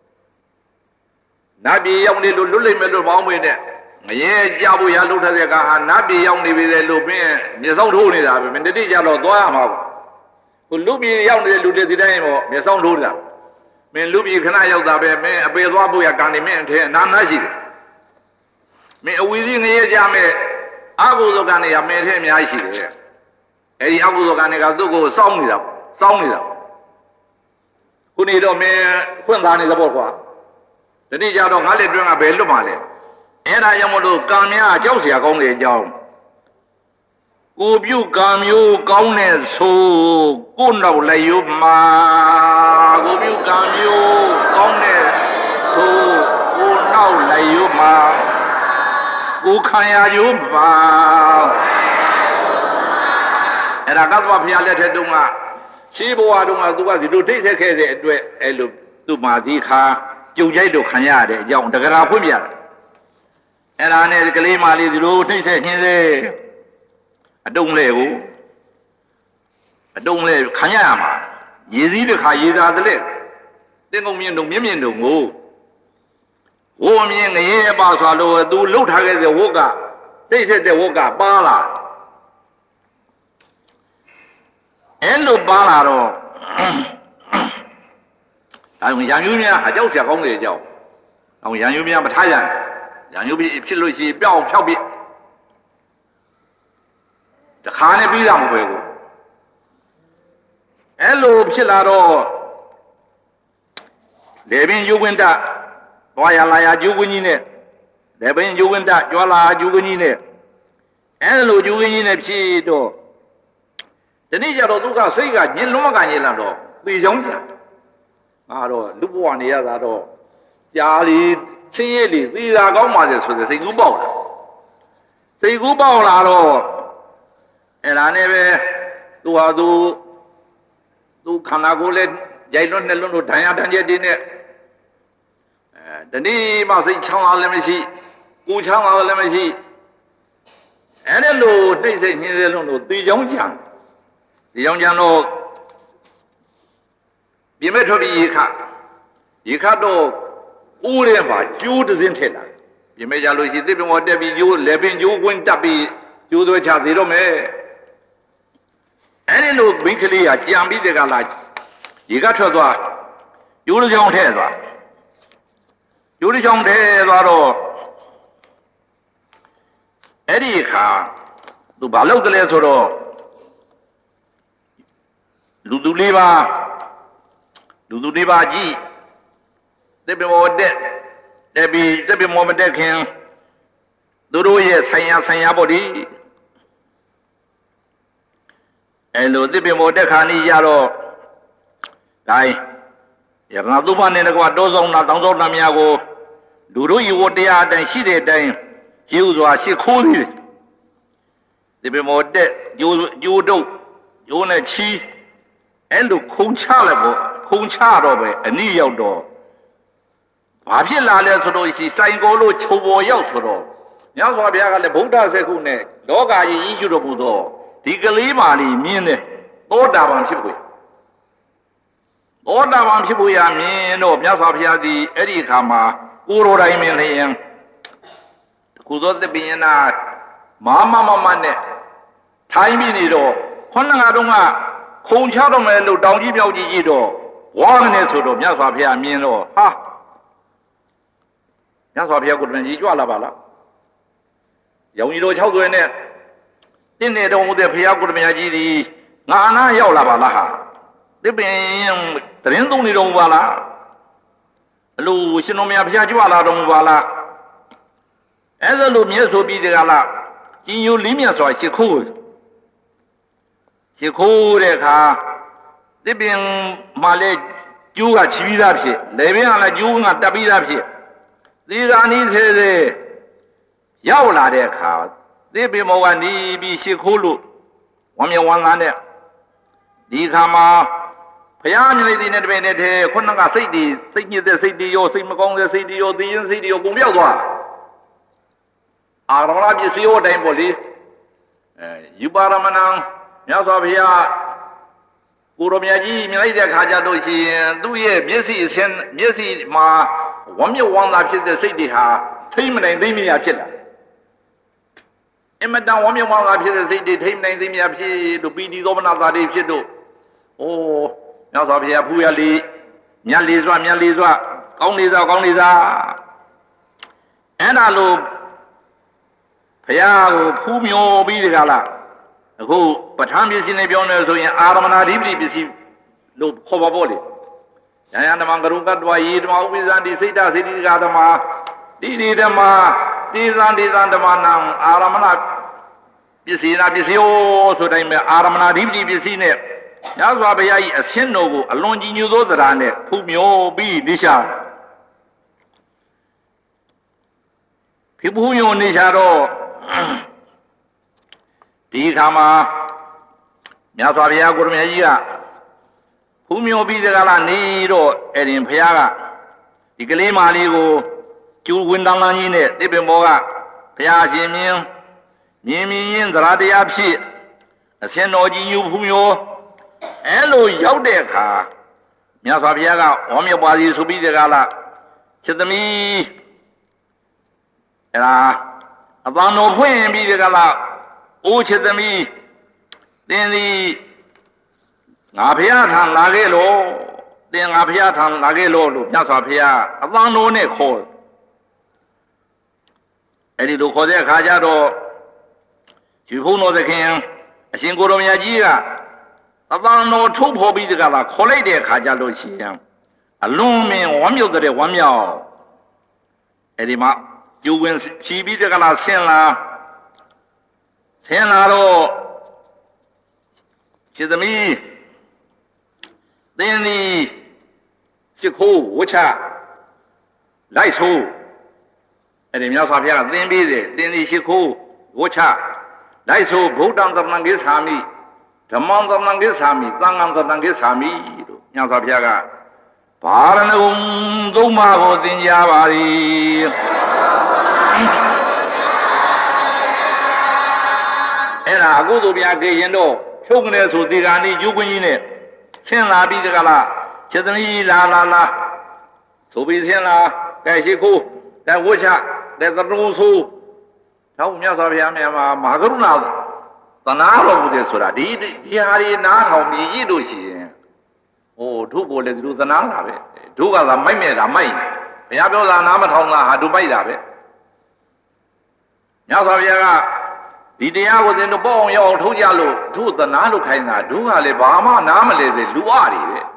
နတ်ပြည်ရောက်နေလို့လွတ်လိမ့်မယ်လို့မဟုတ်ဘူးတဲ့ငရဲကြဖို့ရလုပ်တဲ့ကံဟာနတ်ပြည်ရောက်နေပြီလေလို့ပြင်းမြေဆောင်ထိုးနေတာပဲမင်းတတိကြတော့သွားရမှာပေါ့ကိုလူပြည်ရောက်နေတဲ့လူတွေဒီတိုင်းပေါ့မြေဆောင်ထိုးနေတာမင်းလူပြည်ခဏရောက်တာပဲမင်းအပေသွားဖို့ရကံနေမင်းအထဲနာနာရှိတယ်မင်းအဝီစီငရဲကြမဲ့အကုသိုလ်ကံနေရမင်းထဲအများကြီးရှိတယ်အဲ့ဒီအကုသိုလ်ကံတွေကသူ့ကိုစောင်းနေတာစောင်းနေတာခုနေတော့မင်းခွင့်သားနေသဘောကွာတတိကြတော့ငါလက်တွင်းကဘယ်လွတ်မှာလဲအဲ့ဒါကြောင့်မလို့ကံများကြောက်เสียကောင်းတဲ့အကြောင်းကိုပြုကံမျိုးကောင်းတဲ့ဆိုကိုနောက်လက်ရွမှာကိုပြုကံမျိုးကောင်းတဲ့ဆိုကိုနောက်လက်ရွမှာကိုခံရရွမှာအဲ့ဒါကသဗ္ဗဖျားလက်ထက်တုန်းကရှိဘဝတုန်းကသူကဒီလိုထိတ်ဆက်ခဲ့တဲ့အတွက်အဲ့လိုသူ့မှာဒီခါကြုံကြိုက်တော့ခံရတဲ့အကြောင်းတက္ကရာဖွင့်ပြတယ်အဲ့ဒါနဲ့ကလေးမလေးဒီလိုထိတ်ဆက်ခြင်းစေအတုံးလေကိုအတုံးလေခံရရမှာရေစည်းတစ်ခါရေသာတလက်တင်းကုန်မြင့်တုံမြင့်မြင့်တုံကိုဝိုးမြင့်ငရဲအပါဆိုလို့သူလှုပ်ထားခဲ့တဲ့ဝတ်ကတိတ်ဆက်တဲ့ဝတ်ကပါလာအဲ့လိုပါလာတော့အဲရံယူများအကြောက်ဆရာကောင်းတဲ့အကြောင်းအောင်ရံယူများမထားရရံယူပြီးဖြစ်လို့ရှိရင်ပြောင်းဖြောက်ပြီးတခါနဲ့ပြီးတာမဟုတ်ပဲကိုအဲ့လိုဖြစ်လာတော့လေပင်ယူဝင်တသွားရလာရကျူးကွင်းကြီးနဲ့လေပင်ယူဝင်တကြွာလာကျူးကွင်းကြီးနဲ့အဲ့လိုကျူးကွင်းကြီးနဲ့ဖြစ်တော့ဒီနေ့ကျတော့သူကစိတ်ကညင်လုံးမကညင်လာတော့သေချောင်းကြငါတော့လူဘဝနေရတာတော့ကြားလီချင်းရည်လီသေတာကောင်းပါစေဆိုတဲ့စိတ်ကူးပေါက်လာစိတ်ကူးပေါက်လာတော့အဲ့ဒါနဲ့ပဲသူဟာသူသူခန္ဓာကိုယ်နဲ့ရိုက်လွတ်နှလွတ်လို့ဒဏ်ရာတန်ကျက်တွေနဲ့အဲဒီနေ့မှစိတ်ချမ်းသာလည်းမရှိကိုချမ်းသာလည်းမရှိအဲ့ဒါလို့နှိမ့်စိတ်ညှင်းစေလုံးလို့သေချောင်းကြံဒီကြောင့်ကြံတော့ပြင်မဲ့ထွက်ပြီးရေခရေခတော့ဦးထဲမှာကျိုးတစ်စင်းထည့်လာပြင်မဲ့ကြလို့ရှိသစ်ပင်ပေါ်တက်ပြီးကျိုးလေပင်ကျိုးကွင်းတက်ပြီးကျိုးသွဲချသေးတော့မယ်အဲ့ဒီလိုမိန်းကလေးကကြံပြီးတဲ့ကလာရေကထွက်သွားကျိုးတစ်ချောင်းထည့်သွားကျိုးတစ်ချောင်းထည့်သွားတော့အဲ့ဒီခါသူဘာလုပ်ကြလဲဆိုတော့လူသူလေးပါလူသူလေးပါကြည့်တပည့်မောတက်တပည့်တပည့်မောမတက်ခင်သူတို့ရဲ့ဆိုင်ရဆိုင်ရပေါ့ဒီအဲလိုတပည့်မောတက်ခါနေကြတော့ဂိုင်းရကနာသူမနဲ့ကွာတောဆောင်တာတောင်းဆောင်တာများကိုလူတို့ဤဝတရားအတိုင်းရှိတဲ့အတိုင်းယူစွာရှစ်ခိုးပြီးတပည့်မောတက်ကျိုးကျိုးတုပ်ကျိုးနဲ့ချီးအဲ့လိုခုံချလိုက်ပေါ့ခုံချတော့ပဲအနည်းရောက်တော့ဘာဖြစ်လာလဲဆိုတော့ရှိစိုင်ကိုလို့ခြုံပေါ်ရောက်ဆိုတော့မြတ်စွာဘုရားကလည်းဗုဒ္ဓဆဲခုနဲ့လောကကြီးကြီးကျွတ်ဖို့တော့ဒီကလေးမာလေးမြင်တယ်သောတာပန်ဖြစ်ဖို့သောတာပန်ဖြစ်ဖို့ရမြင်တော့မြတ်စွာဘုရားသည်အဲ့ဒီအခါမှာကိုရိုတိုင်းမင်းလျင်ကုသောတပိယနာမာမမမနဲ့ထိုင်းပြီးနေတော့ခုနကတုန်းကခုံချတော့မယ်လို့တောင်ကြီးမြောက်ကြီးကြီးတော့ဝါကနေဆိုတော့မြတ်စွာဘုရားမြင်တော့ဟာမြတ်စွာဘုရားကိုယ်တိုင်ကြီးကြွလာပါလားရောင်ကြီးတော်၆သွဲနဲ့တင်းနေတော်မူတဲ့ဘုရားကိုယ်တိုင်ကြီးသည်ငါအနာရောက်လာပါလားဟာဒီပင်တရင်သုံးနေတော်မူပါလားအလိုရှင်တော်မြတ်ဘုရားကြွလာတော်မူပါလားအဲ့ဒါလိုမြဲဆိုပြီးတကလားကြီးညိုလေးမြတ်စွာရှိခိုးရှိခိုးတဲ့အခါဒီပင်မှလည်းကျိုးကချီပြီးသားဖြစ်လေပင်ကလည်းကျိုးကတက်ပြီးသားဖြစ်သီရာနီးသေးသေးရောက်လာတဲ့အခါဒီပင်မောကနေပြီးရှိခိုးလို့ဝမ်းမြောက်ဝမ်းသာနဲ့ဒီခါမှာဘုရားမြတ်လေးနဲ့တပည့်နဲ့တည်းခုနကစိတ်တွေစိတ်ညစ်တဲ့စိတ်တွေရောစိတ်မကောင်းတဲ့စိတ်တွေရောသိရင်စိတ်တွေရောကုန်ပြောက်သွားအာရမဏပစ္စည်းရောတိုင်းပေါ့လေအဲယူပါရမဏံမြတ်စွာဘုရားကိုရောမြတ်ကြီးမြင်လိုက်တဲ့ခါကျတော့ရှိရင်သူ့ရဲ့မျက်စိအစဉ်မျက်စိမှာဝမ်းမြောက်ဝမ်းသာဖြစ်တဲ့စိတ်တွေဟာထိမ့်မနိုင်သိမ့်မရဖြစ်လာတယ်အမတန်ဝမ်းမြောက်ဝမ်းသာဖြစ်တဲ့စိတ်တွေထိမ့်မနိုင်သိမ့်မရဖြစ်လို့ပီတိသောမနာသာတွေဖြစ်လို့အိုးမြတ်စွာဘုရားဖူးရလေးမြတ်လေးစွာမြတ်လေးစွာကောင်းလေးစွာကောင်းလေးစွာအဲ့ဒါလို့ဘုရားကိုဖူးမြော်ပြီးဒီကလားအခုပဋ္ဌာန်းပစ္စည်းနဲ့ပြောနေဆိုရင်အာရမဏဓိပတိပစ္စည်းလို့ခေါ်ပါပေါ့လေယယဓမ္မကရုကတ္တဝယေဓမ္မဥပိသန္တိစိတ်တစေတိကဓမ္မတိတိဓမ္မတိသံတိသံဓမ္မနံအာရမဏပစ္စည်းနာပစ္စည်းဆိုတိုင်းပဲအာရမဏဓိပတိပစ္စည်းနဲ့ညစွာဘုရားကြီးအဆင်းတော်ကိုအလွန်ကြီးညိုသောသရာနဲ့ဖူးမြော်ပြီးနေရှာဖိဖူးမြော်နေရှာတော့ဒီခါမှာမြတ်စွာဘုရားကိုရမကြီးကဖူးမြော်ပြီးတဲ့ကလာနေတော့အဲ့ဒီဘုရားကဒီကလေးမလေးကိုကျူဝင်တောင်းလန်းကြီးနဲ့တစ်ပင်ဘောကဘုရားရှင်မြင်းမြင်းမြင်းရင်သရတရားဖြစ်အရှင်တော်ကြီးယူဖူးမြော်အဲ့လိုရောက်တဲ့အခါမြတ်စွာဘုရားကဝမ်းမြောက်ပါစီဆိုပြီးတဲ့ကလာချစ်သမီးအဲ့ဒါအပန်းတော်ဖွင့်ပြီးတဲ့ကလာအိုးချစ်သမီးသင်သည်ငါဘုရားထံလာခဲ့လို့သင်ငါဘုရားထံလာခဲ့လို့လို့မြတ်စွာဘုရားအပန်းတော်နဲ့ခေါ်အဲ့ဒီလိုခေါ်တဲ့အခါကျတော့ယူဖုံးတော်သခင်အရှင်ကိုရောမြတ်ကြီးကအပန်းတော်ထုတ်ဖော်ပြီးတဲ့ကလာခေါ်လိုက်တဲ့အခါကျလို့ရှိရင်အလွန်မင်းဝမ်းမြောက်တဲ့ဝမ်းမြောက်အဲ့ဒီမှာကျူဝင်ဖြီးပြီးတဲ့ကလာဆင်းလာဆင်းလာတော့ခြေသမီးသင်သည်ရှိခိုးဝှချလိုက်ဆိုးအဲ့ဒီမြတ်စွာဘုရားကသင်ပြီးတယ်သင်သည်ရှိခိုးဝှချလိုက်ဆိုးဗုဒ္ဓံသမ္မံကိသာမိဓမ္မံသမ္မံကိသာမိသံဃံသမ္မံကိသာမိလို့မြတ်စွာဘုရားကဘာရဏဂုံသုံးပါးကိုသင်ကြားပါသည်အဲ့ဒါအကုသိုလ်များကြရင်တော့ဖြုတ်ကနေဆိုဒီကနေ့ယူခွင်းကြီးနဲ့ဆင်းလာပြီးတကလားခြေသမီးလာလာလာဆိုပြီးဆင်းလာကဲရှိခိုးကဲဝှချကဲသတုံးဆိုတော့မြတ်စွာဘုရားမြတ်မှာမဟာကရုဏာသနာတော်မူတယ်ဆိုတာဒီဒီဟာဒီနားထောင်ပြီးရည်လို့ရှိရင်ဟိုတို့ကိုလည်းဒီလိုသနာတာပဲတို့ကသာမိုက်မဲ့တာမိုက်ဘုရားပြောတာနားမထောင်တာဟာတို့ပိုက်တာပဲမြတ်စွာဘုရားကဒီတရားကိုသင်တို့ပေါ့အောင်ရောက်အောင်ထုတ်ကြလို့တို့သနာလို့ခိုင်းတာတို့ကလည်းဘာမှနားမလဲသေးလူအတွေပဲ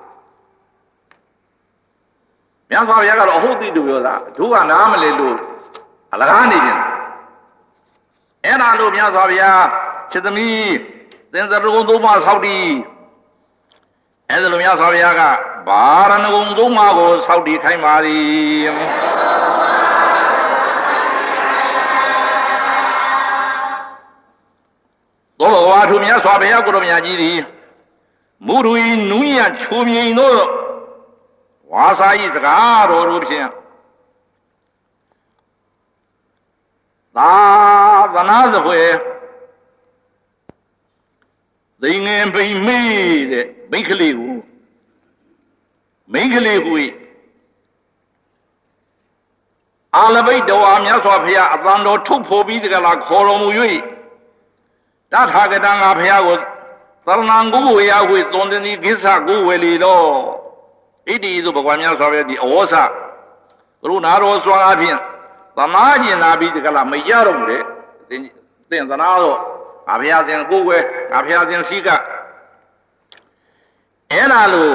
မြတ်စွာဘုရားကတော့အဟုတ်သိတူပြောတာတို့ကနားမလဲလို့အလကားနေတယ်အဲ့ဒါလို့မြတ်စွာဘုရားချစ်သမီးသင်္သရဂုံသုံးပါးဆောက်တည်အဲ့ဒါလို့မြတ်စွာဘုရားကဘာရဏဂုံသုံးပါးကိုဆောက်တည်ခိုင်းပါသည်သောဘဝထုမြတ်စွာဘုရားကိုရောမြတ်ကြီးသည်မုရူဤနူးညံ့ချိုမြိန်သောဝါစာဤစကားတော်တို့ဖြင့်သာသနာစဖွယ်သိငင်ပိမေးတဲ့မိန်းကလေးကိုမိန်းကလေးကိုအာလဘိတ်တော်မြတ်စွာဘုရားအတန်တော်ထုတ်ဖော်ပြီးတကလားခေါ်တော်မူ၍တထာဂတံငါဘုရားကိုသရဏံကိုဝေယဝေသွန်တတိကိစ္စကိုဝေလီတော့ဣတိသို့ဘဂဝါမြတ်စွာဘုရားဒီအဝေါစကရုဏာတော်စွာအဖြင့်သမားကျင်လာပြီးတကလားမရတော့ဘူးတဲ့သင်သင်သနာတော့ငါဘုရားသင်ကိုဝေငါဘုရားသင်စီကအဲ့ဒါလို့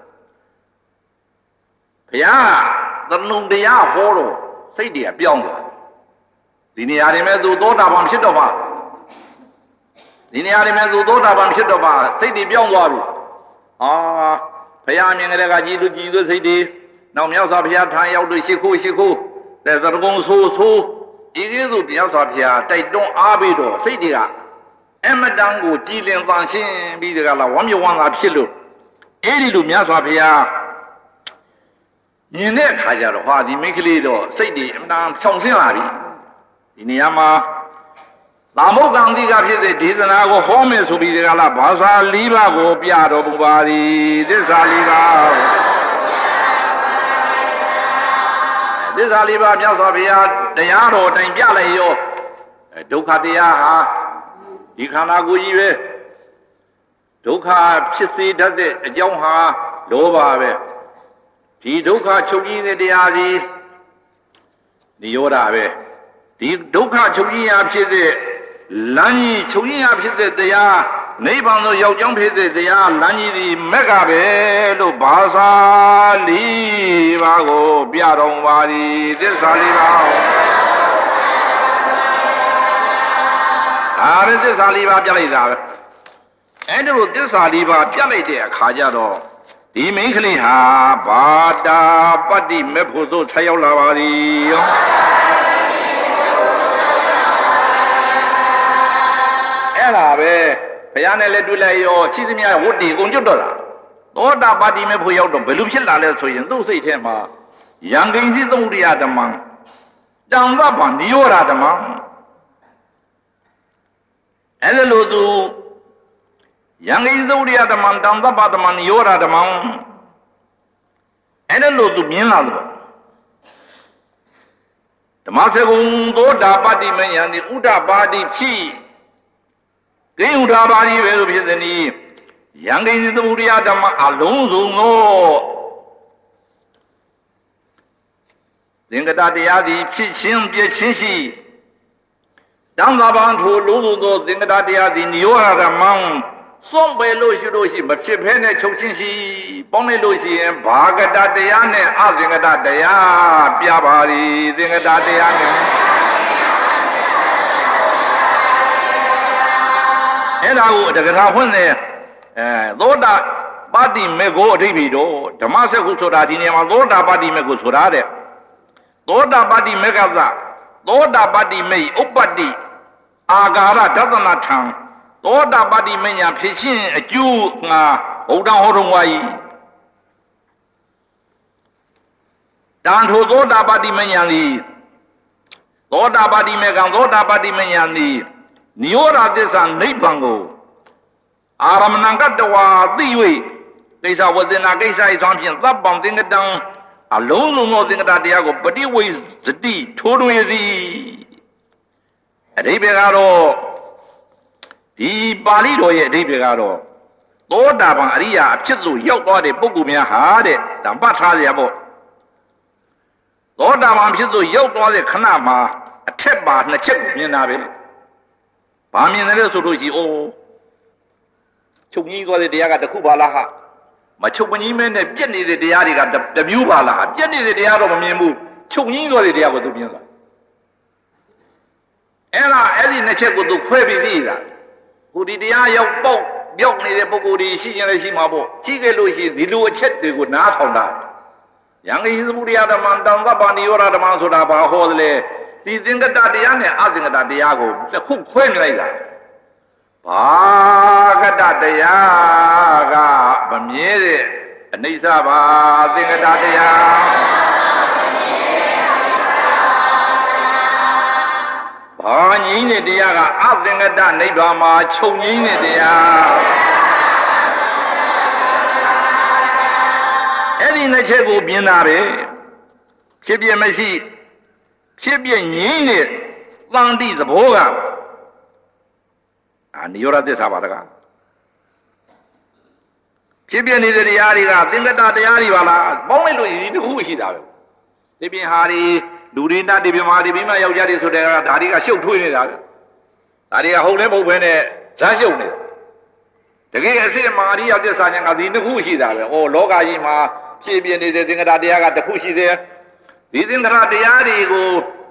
ဘုရားသနုံတရားဟောတော့စိတ်တွေကပြောင်းသွားဒီနေရာတွေမဲ့သူသောတာပန်ဖြစ်တော့ပါဒီနေရာတွေမဲ့သူသောတာပန်ဖြစ်တော့ပါစိတ်တွေပြောင်းသွားပြီအာဘုရားမြင်ကြတဲ့ကကြည်လူကြည်သူစိတ်တွေနောက်မြောက်စွာဘုရားထံရောက်လို့ရှိခိုးရှိခိုးတဲ့သရဂုံဆိုးဆိုးဤကဲ့သို့မြောက်စွာဘုရားတိုက်တွန်းအားပေးတော့စိတ်တွေကအမတန်ကိုကြည်လင်ပန်းရှင်းပြီးတကလားဝမ်းမြောက်ဝမ်းသာဖြစ်လို့အဲ့ဒီလိုမြတ်စွာဘုရားမြင်တဲ့အခါကျတော့ဟာဒီမိန်းကလေးတော့စိတ်တွေအမှန်တန်ချောင်ဆင်းလာပြီဒီနေရာမှာသာမုတ်ကံတိကဖြစ်တဲ့ဒေသနာကိုဟောမယ်ဆိုပြီးတကလားဘာသာ၄ပါးကိုပြတော်မူပါသည်သစ္စာ၄ပါးသစ္စာ၄ပါးမြတ်စွာဘုရားတရားတော်တိုင်ပြလိုက်ရောဒုက္ခတရားဟာဒီခန္ဓာကိုယ်ကြီးပဲဒုက္ခဖြစ်စေတတ်တဲ့အကြောင်းဟာလောဘပဲဒီဒုက္ခချုပ်ကြီးတဲ့တရားစီနိရောဓပဲဒီဒုက္ခချုပ်ကြီးရာဖြစ်တဲ့လမ်းကြီးချုပ်ကြီးရာဖြစ်တဲ့တရားနိဗ္ဗာန်သို့ရောက်ကြောင်းဖြစ်တဲ့တရားလမ်းကြီးဒီမက်ကပဲလို့ဘာသာ၄ပါးကိုပြတော်ပါသည်သစ္စာ၄ပါးအာရသစ္စာ၄ပါးပြလိုက်တာပဲအဲ့ဒါလို့သစ္စာ၄ပါးပြလိုက်တဲ့အခါကျတော့ဒီမိန်းကလေးဟာဘာတာပတ္တိမေဖို့သို့ဆက်ရောက်လာပါသည်အဲ့ဒါပဲဘုရားနဲ့လည်းတွေ့လိုက်ရောရှိသမျှဝတ္တိကုန်ကျွတ်တော့တာသောတာပတိမေဖို့ရောက်တော့ဘယ်လိုဖြစ်လာလဲဆိုရင်သူ့စိတ်ထဲမှာယံကိဉ္စီသမုဒိယဓမ္မံတံသဗ္ဗံနိရောဓဓမ္မံအဲ့ဒါလို့သူယံကိဉ္စီသမုဒိယဓမ္မံတံသဗ္ဗဓမ္မံနိရောဓဓမ္မံအဲ့ဒါလို့သူမြင်လာတယ်ဓမ္မစကုံသောတာပတိမေယံဒီဥဒ္ဒပါတိဖြစ်ကိဥဒ္ဒပါတိပဲလို့ဖြစ်သည်နီယံကိဉ္စီသမုဒိယဓမ္မအလုံးစုံသောသင်္ကတတရားသည်ဖြစ်ခြင်းပြည့်ခြင်းရှိတံသဗ္ဗံထိုလုံးစုံသောသင်္ကတတရားသည်နိရောဓဓမ္မံစွန့်ပယ်လို့ရှိလို့ရှိမဖြစ်ဖဲနဲ့ချုပ်ချင်းရှိပေါင်းလိုက်လို့ရှိရင်ဘာဂတတရားနဲ့အသင်္ကတတရားပြပါသည်သင်္ကတတရားနဲ့အဲ့ဒါကိုတက္ကရာဖွင့်တယ်အဲသောတာပတိမေကိုအဓိပ္ပာယ်တော့ဓမ္မစကုဆိုတာဒီနေရာမှာသောတာပတိမေကိုဆိုတာတဲ့သောတာပတိမေကသသောတာပတိမေဥပ္ပတ္တိအာဂါရဒသနာထံသောတာပတိမညာဖြစ်ခြင်းအကျိုးငါဘုဒ္ဓဟောတော်မူ၏တန်ထိုသောတာပတိမညာသည်သောတာပတိမေကံသောတာပတိမညာသည်နိရောဓသစ္စာနိဗ္ဗာန်ကိုအာရမဏံကတဝါသိ၍ကိစ္စဝဇ္ဇနာကိစ္စဤသောဖြင့်သဗ္ဗံသင်္ကတံအလုံးစုံသောသင်္ကတတရားကိုပฏิဝိဇတိထိုးထွေသည်အဓိပ္ပာယ်ကတော့ဒီပါဠိတော်ရဲ့အဓိပ္ပာယ်ကတော့သောတာပန်အရိယာအဖြစ်သို့ရောက်သွားတဲ့ပုဂ္ဂိုလ်များဟာတဲ့ဒါမှတ်ထားရပေါ့သောတာပန်ဖြစ်သို့ရောက်သွားတဲ့ခဏမှာအထက်ပါနှစ်ချက်ကိုမြင်တာပဲဘာမြင်တယ်လဲဆိုလို့ရှိအိုးချုပ်ကြီးသွားတဲ့တရားကတစ်ခုပါလားဟာမချုပ်မကြီးမဲနဲ့ပြက်နေတဲ့တရားတွေကတမျိုးပါလားဟာပြက်နေတဲ့တရားတော့မမြင်ဘူးချုပ်ကြီးသွားတဲ့တရားကိုသူမြင်သွားအဲ့ဒါအဲ့ဒီနှစ်ချက်ကိုသူခွဲပြီးသိတာဟိုဒီတရားရောက်ပေါက်ပြောက်နေတဲ့ပုဂ္ဂိုလ်တွေရှိရင်လည်းရှိမှာပေါ့ရှိခဲ့လို့ရှိရင်ဒီလိုအချက်တွေကိုနားထောင်တာယံကိဉ္စီသမုဒိယဓမ္မံတံသဗ္ဗနိရောဓဓမ္မံဆိုတာဘာဟောသလဲဒီသင်္ကတတရားနဲ့အသင်္ကတတရားကိုတစ်ခုခွဲနေလိုက်တာဘာကတတရားကမမြဲတဲ့အနိစ္စပါသင်္ကတတရားဘာငြိမ်းတဲ့တရားကအသင်္ကတနိဗ္ဗာန်မှာချုပ်ငြိမ်းတဲ့တရားအဲ့ဒီနှစ်ချက်ကိုမြင်တာပဲဖြစ်ပြမရှိဖြစ်ပြငြိမ်းတဲ့သံတိသဘောကအာနိရောဓသစ္စာပါတကားဖြစ်ပြနေတဲ့တရားတွေကသင်္ကတတရားတွေပါလားပေါင်းလိုက်လို့ဒီတစ်ခုရှိတာပဲဒီပြင်ဟာတွေလူတွေနဲ့ဒီပြင်မှာဒီပြင်မှာယောက်ျားတွေဆိုတဲ့ကဒါတွေကရှုပ်ထွေးနေတာပဲဒါတွေကဟုတ်လဲမဟုတ်ဘဲနဲ့ဇာတ်ရှုပ်နေတကယ်အစစ်မာရိယသစ္စာဉာဏ်ကဒီတစ်ခုရှိတာပဲဩလောကကြီးမှာဖြစ်ပြနေတဲ့သင်္ကတတရားကတစ်ခုရှိသေးဒီသင်္ကတတရားတွေကို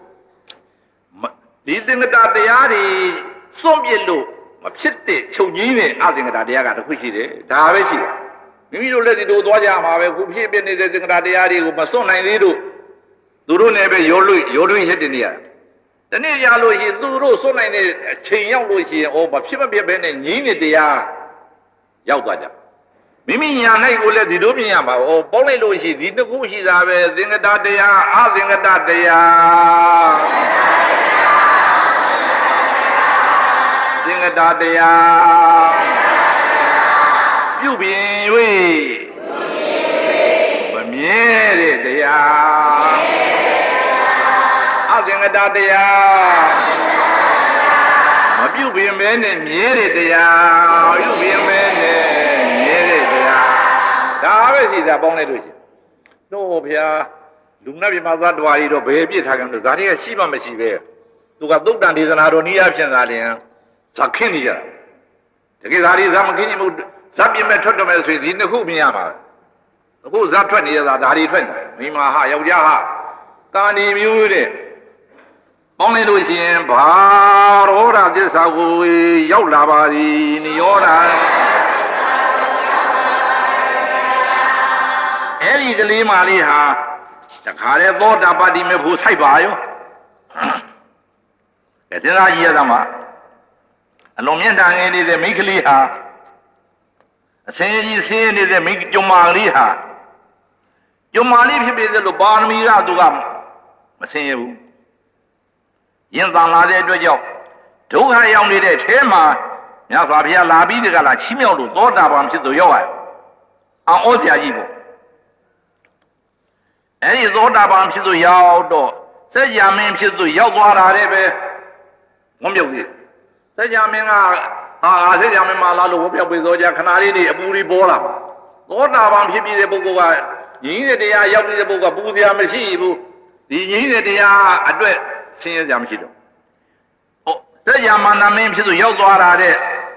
ဒီသင်္ကတတရားတွေစွန့်ပစ်လို့မဖြစ်တဲ့ချုပ်ငြိမ်းတဲ့အသင်္ကတတရားကတစ်ခုရှိတယ်ဒါပဲရှိတာမိမိတို့လည်းဒီလိုသွားကြမှာပဲခုဖြစ်ပြနေတဲ့သင်္ကတတရားတွေကိုမစွန့်နိုင်သေးလို့သူတို့နဲ့ပဲရောလွတ်ရောတွင်းရက်တင်နေရတနေ့ရလို့ရှိရင်သူတို့စွန့်နိုင်တဲ့အချိန်ရောက်လို့ရှိရင်ဩမဖြစ်မပြတ်ပဲနဲ့ငြိမ်းတဲ့တရားရောက်သွားကြမိမိညာ၌ကိုလည်းဒီလိုမြင်ရမှာဩပေါင်းလိုက်လို့ရှိဒီတစ်ခုရှိတာပဲသင်္ကတတရားအသင်္ကတတရားသင်္ကတတရားပြုပြင်၍မမြဲတဲ့တရားအသင်္ကတတရားမပြုပြင်မဲနဲ့မြဲတဲ့တရားပြုပြင်မဲနဲ့မြဲတဲ့တရားဒါပဲရှိတာပေါင်းလိုက်လို့ရှိရင်တော့ဗျာလူနာပြမသတ္တဝါတွေတော့ဘယ်ပြစ်ထားကြလဲဒါတွေကရှိမှမရှိပဲသူကသုတ်တန်ဒေသနာတော်နိယဖြစ်လာတယ်ဇခင်းနေကြတကယ်ဒါတွေဇမခင်းနေမှုဇပ်ပြမဲ့ထွက်တော့မဲ့ဆိုရင်ဒီနှစ်ခုမြင်ရမှာအခုဇပ်ထွက်နေရတာဒါတွေထွက်နေမိမဟာယောက်ျားဟာကာဏီမျိုးတဲ့ပေါင်းလိုက်လို့ရှိရင်ဘာရောဓသစ္စာကိုရောက်လာပါသည်နိရောဓအဲ့ဒီကလေးမလေးဟာတခါလေသောတာပတ္တိမေဖို့စိုက်ပါရောကဲစဉ်းစားကြည့်ရသမှာအလွန်မြတ်တာငယ်နေတဲ့မိန်းကလေးဟာအစင်းကြီးဆင်းနေတဲ့မိန်းကျမလေးဟာကျမလေးဖြစ်ပေတဲ့လို့ပါရမီကသူကမဆင်းရဘူးရင်တန်လာတဲ့အတွက်ကြောင့်ဒုက္ခရောက်နေတဲ့အဲမှာမြတ်စွာဘုရားလာပြီးတကလားချီးမြှောက်လို့သောတာပန်ဖြစ်သူရောက်ရတယ်အောင်ဩစရာကြီးပေါ့အဲ့ဒီသောတာပန်ဖြစ်သူရောက်တော့စัจ जा မင်းဖြစ်သူရောက်သွားတာတဲ့ပဲဝမ်းမြောက်သေးစัจ जा မင်းကဟာစัจ जा မင်းမလာလို့ဝမ်းမြောက်ပြီသောကြခဏလေးနေအပူတွေပေါ်လာမှာသောတာပန်ဖြစ်ပြီးတဲ့ပုဂ္ဂိုလ်ကညီးတဲ့တရားရောက်ပြီးတဲ့ပုဂ္ဂိုလ်ကပူစရာမရှိဘူးဒီညီးတဲ့တရားအတွက်ဆင်းရဲစရာမရှိတော့ဟုတ်စัจ जा မန္တမင်းဖြစ်သူရောက်သွားတာတဲ့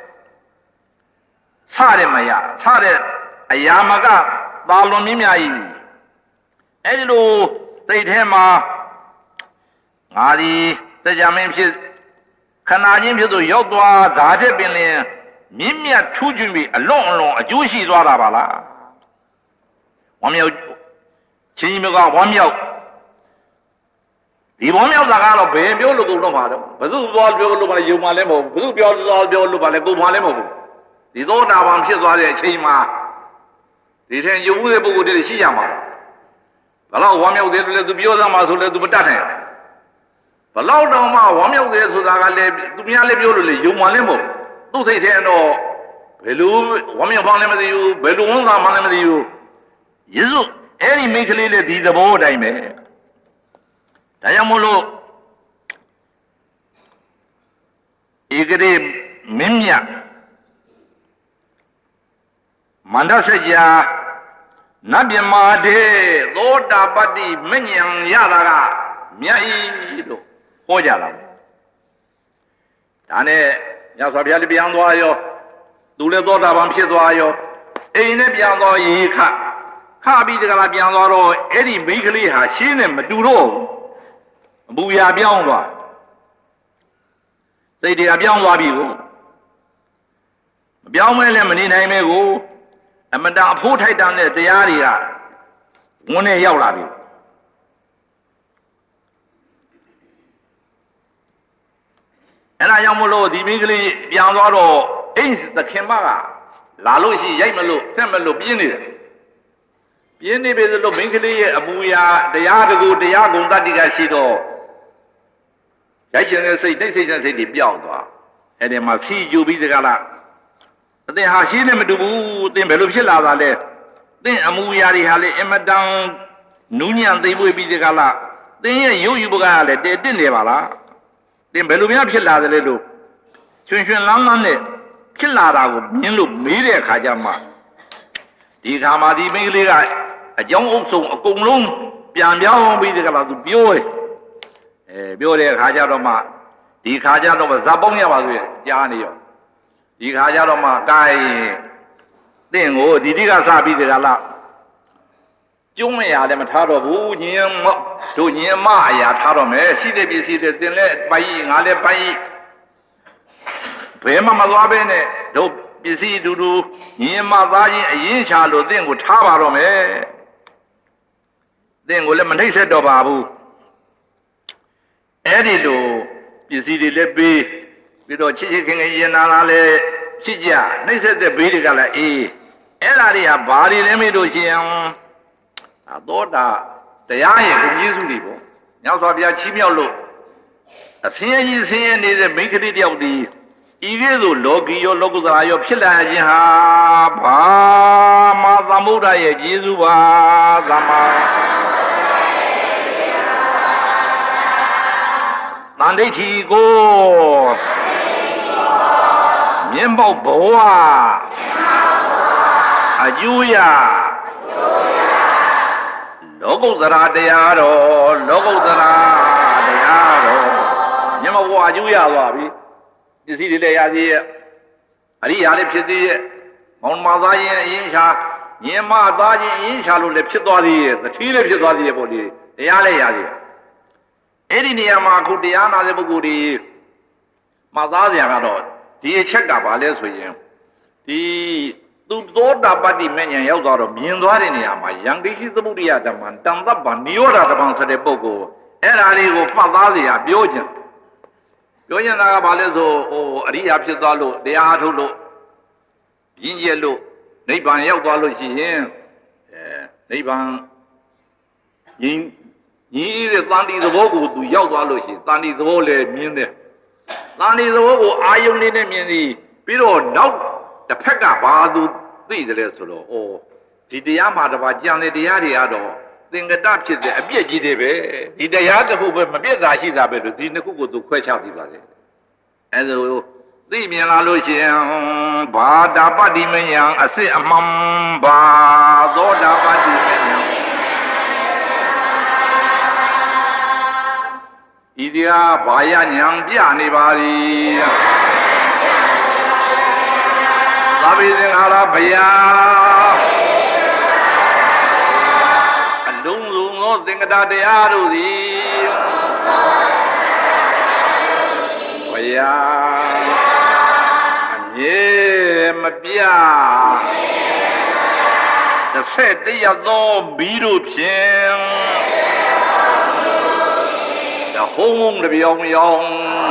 ဆတဲ့မရဆတဲ့အရာမကသာလွန်မြင့်မြတ်ကြီးအဲ့ဒီလိုစိတ်ထဲမှာငါဒီစัจ जा မင်းဖြစ်ခဏချင်းဖြစ်သူရောက်သွားဇာတဲ့ပင်လင်မြင့်မြတ်ထူးချွန်ပြီးအလွန်အလွန်အကျိုးရှိသွားတာပါလားဝမ်းမြောက်ချင်းကြီးမျိုးကဝမ်းမြောက်ဒီဝမ်းမြောက်တာကတော့ဘယ်ပြောလို့ကုန်တော့မှာတော့ဘယ်သူပြောပြောလို့ပါလဲယုံမှလည်းမဟုတ်ဘူးဘယ်သူပြောပြောပြောလို့ပါလဲကုန်မှလည်းမဟုတ်ဘူးဒီသောတာပန်ဖြစ်သွားတဲ့အချိန်မှာဒီထင်ယုံမှုတဲ့ပုဂ္ဂိုလ်တွေရှိရမှာဘယ်တော့ဝမ်းမြောက်တယ်လို့လဲသူပြောသမှာဆိုလဲသူမတတ်နိုင်ဘယ်တော့တော့မှဝမ်းမြောက်တယ်ဆိုတာကလည်းသူများလည်းပြောလို့လေယုံမှလည်းမဟုတ်သူ့စိတ်ထဲတော့ဘယ်လိုဝမ်းမြောက်မှလည်းမသိဘူးဘယ်လိုဝန်သာမှလည်းမသိဘူးယေရှုအဲ့ဒီမိန်းကလေးလည်းဒီသဘောအတိုင်းပဲဒါကြောင့်မို့လို့ဧကရေမင်းမြတ်မန္တစကြာနတ်မြမာတဲ့သောတာပတ္တိမဉ္ဇဉ်ရတာကမြတ်ဤလို့ဟောကြတာဒါနဲ့မြတ်စွာဘုရားလည်းပြန်သွားရောသူလည်းသောတာပန်ဖြစ်သွားရောအိမ်နဲ့ပြန်သွားရေခခပြီးတကလားပြန်သွားတော့အဲ့ဒီမိန်းကလေးဟာရှင်းနဲ့မတူတော့ဘူးအပူရာပြောင်းသွားစိတ်တွေအပြောင်းသွားပြီကိုမပြောင်းမဲလည်းမနေနိုင်မဲကိုအမတန်အဖိုးထိုက်တန်တဲ့တရားတွေကဝန်းနဲ့ရောက်လာပြီအဲ့ဒါကြောင့်မလို့ဒီမိန်းကလေးပြန်သွားတော့အိမ်သခင်မကလာလို့ရှိရိုက်မလို့တက်မလို့ပြင်းနေတယ်ပြင်းနေပြီလို့မိန်းကလေးရဲ့အမူအရာတရားတကူတရားဂုဏ်တတ္တိကရှိတော့ရိုက်ရှင်တဲ့စိတ်တိတ်ဆိတ်တဲ့စိတ်တွေပြောင်းသွားအဲ့ဒီမှာစီယူပြီးတကလားအသင်ဟာရှင်းနေမတူဘူးအသင်ဘယ်လိုဖြစ်လာတာလဲအသင်အမူအရာတွေဟာလေအမတန်နူးညံ့သိမ့်ပွေပြီးတကလားသင်ရဲ့ရုပ်ယူပကကလည်းတည်တင့်နေပါလားသင်ဘယ်လိုများဖြစ်လာတယ်လဲလို့ချွင်ချွင်လန်းလန်းနဲ့ဖြစ်လာတာကိုမြင်လို့မေးတဲ့အခါကျမှဒီခါမှာဒီမိန်းကလေးကအကြောင်းအုပ်ဆုံးအကုန်လုံးပြန်ပြောင်းပြီးတကလားသူပြောတယ်အဲပြောတဲ့အခါကျတော့မှဒီခါကျတော့ဇာပေါင်းရပါဆိုရင်ကြားနေရောဒီခါကျတော့မှကိုင်းသင်ကိုဒီတိကစပြီးတကလားကျုံးမရလည်းမထားတော့ဘူးညင်တို့ညင်မအရာထားတော့မယ်ရှိတဲ့ပစ္စည်းတွေသင်လဲပိုင်ငါလဲပိုင်ဘယ်မှမသွားဘဲနဲ့တို့ပစ္စည်းတူတူညင်မသားချင်းအရင်ချလို့သင်ကိုထားပါတော့မယ်သင်ကိုလည်းမနှိမ့်ဆက်တော့ပါဘူးအဲ့ဒီလိုပစ္စည်းတွေလည်းပေးပြီးတော့ချစ်ချစ်ခင်ခင်ရင်နာလာလဲဖြစ်ကြနှိမ့်ဆက်တဲ့ဘေးတွေကလည်းအေးအဲ့ဒါတွေကဘာတွေလဲမေးလို့ရှိရင်အသောတာတရားရဲ့ဂုဏ်ကျေးဇူးတွေပေါ့ညောင်စွာဘုရားချီးမြှောက်လို့အဆင်းရဲကြီးဆင်းရဲနေတဲ့မိန်းကလေးတယောက်ဒီဤကဲ့သို့လောကီရောလောကုတ္တရာရောဖြစ်လာခြင်းဟာဘာမှသမုဒ္ဒရဲ့ကျေးဇူးပါသမ္မာတန်ဋိဋ္ဌိကိုမြင်ပေါက်ဘဝအကျိုးရလောကုတ္တရာတရားတော်လောကုတ္တရာတရားတော်မြင်ပေါက်ဘဝအကျိုးရသွားပြီပစ္စည်းတွေလည်းရသေးရဲ့အရိယာလည်းဖြစ်သေးရဲ့မောင်မသားရင်အရင်ချာညင်မသားချင်းအရင်ချာလို့လည်းဖြစ်သွားသေးရဲ့သတိလည်းဖြစ်သွားသေးရဲ့ပေါ့လေတရားလည်းရသေးရဲ့အဲ့ဒီနေရာမှာအခုတရားနာတဲ့ပုဂ္ဂိုလ်တွေမှတ်သားစရာကတော့ဒီအချက်ကဘာလဲဆိုရင်ဒီသူသောတာပတ္တိမဉ္ဇဉ်ရောက်သွားတော့မြင်သွားတဲ့နေရာမှာယံဒိရှိသမုဒိယဓမ္မံတံတပ္ပနိရောဓဓမ္မံဆိုတဲ့ပုဂ္ဂိုလ်အဲ့ဒါလေးကိုမှတ်သားစရာပြောခြင်းပြောရင်သာကဘာလဲဆိုဟိုအရိယာဖြစ်သွားလို့တရားအားထုတ်လို့ရင်းကျက်လို့နိဗ္ဗာန်ရောက်သွားလို့ရှိရင်အဲနိဗ္ဗာန်ရင်းညီတဲ့တန်တိသဘောကိုသူရောက်သွားလို့ရှိရင်တန်တိသဘောလည်းမြင်တယ်တန်တိသဘောကိုအာယုန်လေးနဲ့မြင်သည်ပြီးတော့နောက်တစ်ဖက်ကဘာသူသိတယ်လဲဆိုတော့ဩဒီတရားမှာတပါကြံတဲ့တရားတွေကတော့သင်္ကတဖြစ်တဲ့အပြည့်ကြီးတွေပဲဒီတရားတစ်ခုပဲမပြည့်တာရှိတာပဲလို့ဒီနှစ်ခုကိုသူခွဲခြားပြီးပါတယ်အဲဒါသိမြင်လာလို့ရှိရင်ဘာတာပတ္တိမယံအစစ်အမှန်ဘာသောတာပတ္တိမယံဤတရားဘာယညာပြနေပါသည်သဗ္ဗေသင်္ခါရဘယအလုံးစုံသောသင်္ကတတရားတို့သည်ဘယအမြဲမပြတစ်ဆက်တည်းရသောဘီတို့ဖြင့်ဟုံးဟုံးတပြောင်ပြောင်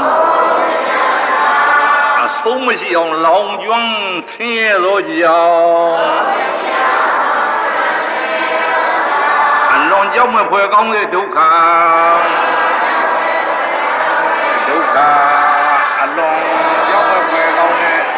အဆုံးမရှိအောင်လောင်ကျွမ်းဆင်းရဲသောကြောင့်အလွန်ကြောက်မဲ့ဖွယ်ကောင်းတဲ့ဒုက္ခဒုက္ခအလွန်ကြောက်မဲ့ဖွယ်ကောင်းတဲ့ ဒီကောင်းမှုဖို့တို့ကိုဘုရား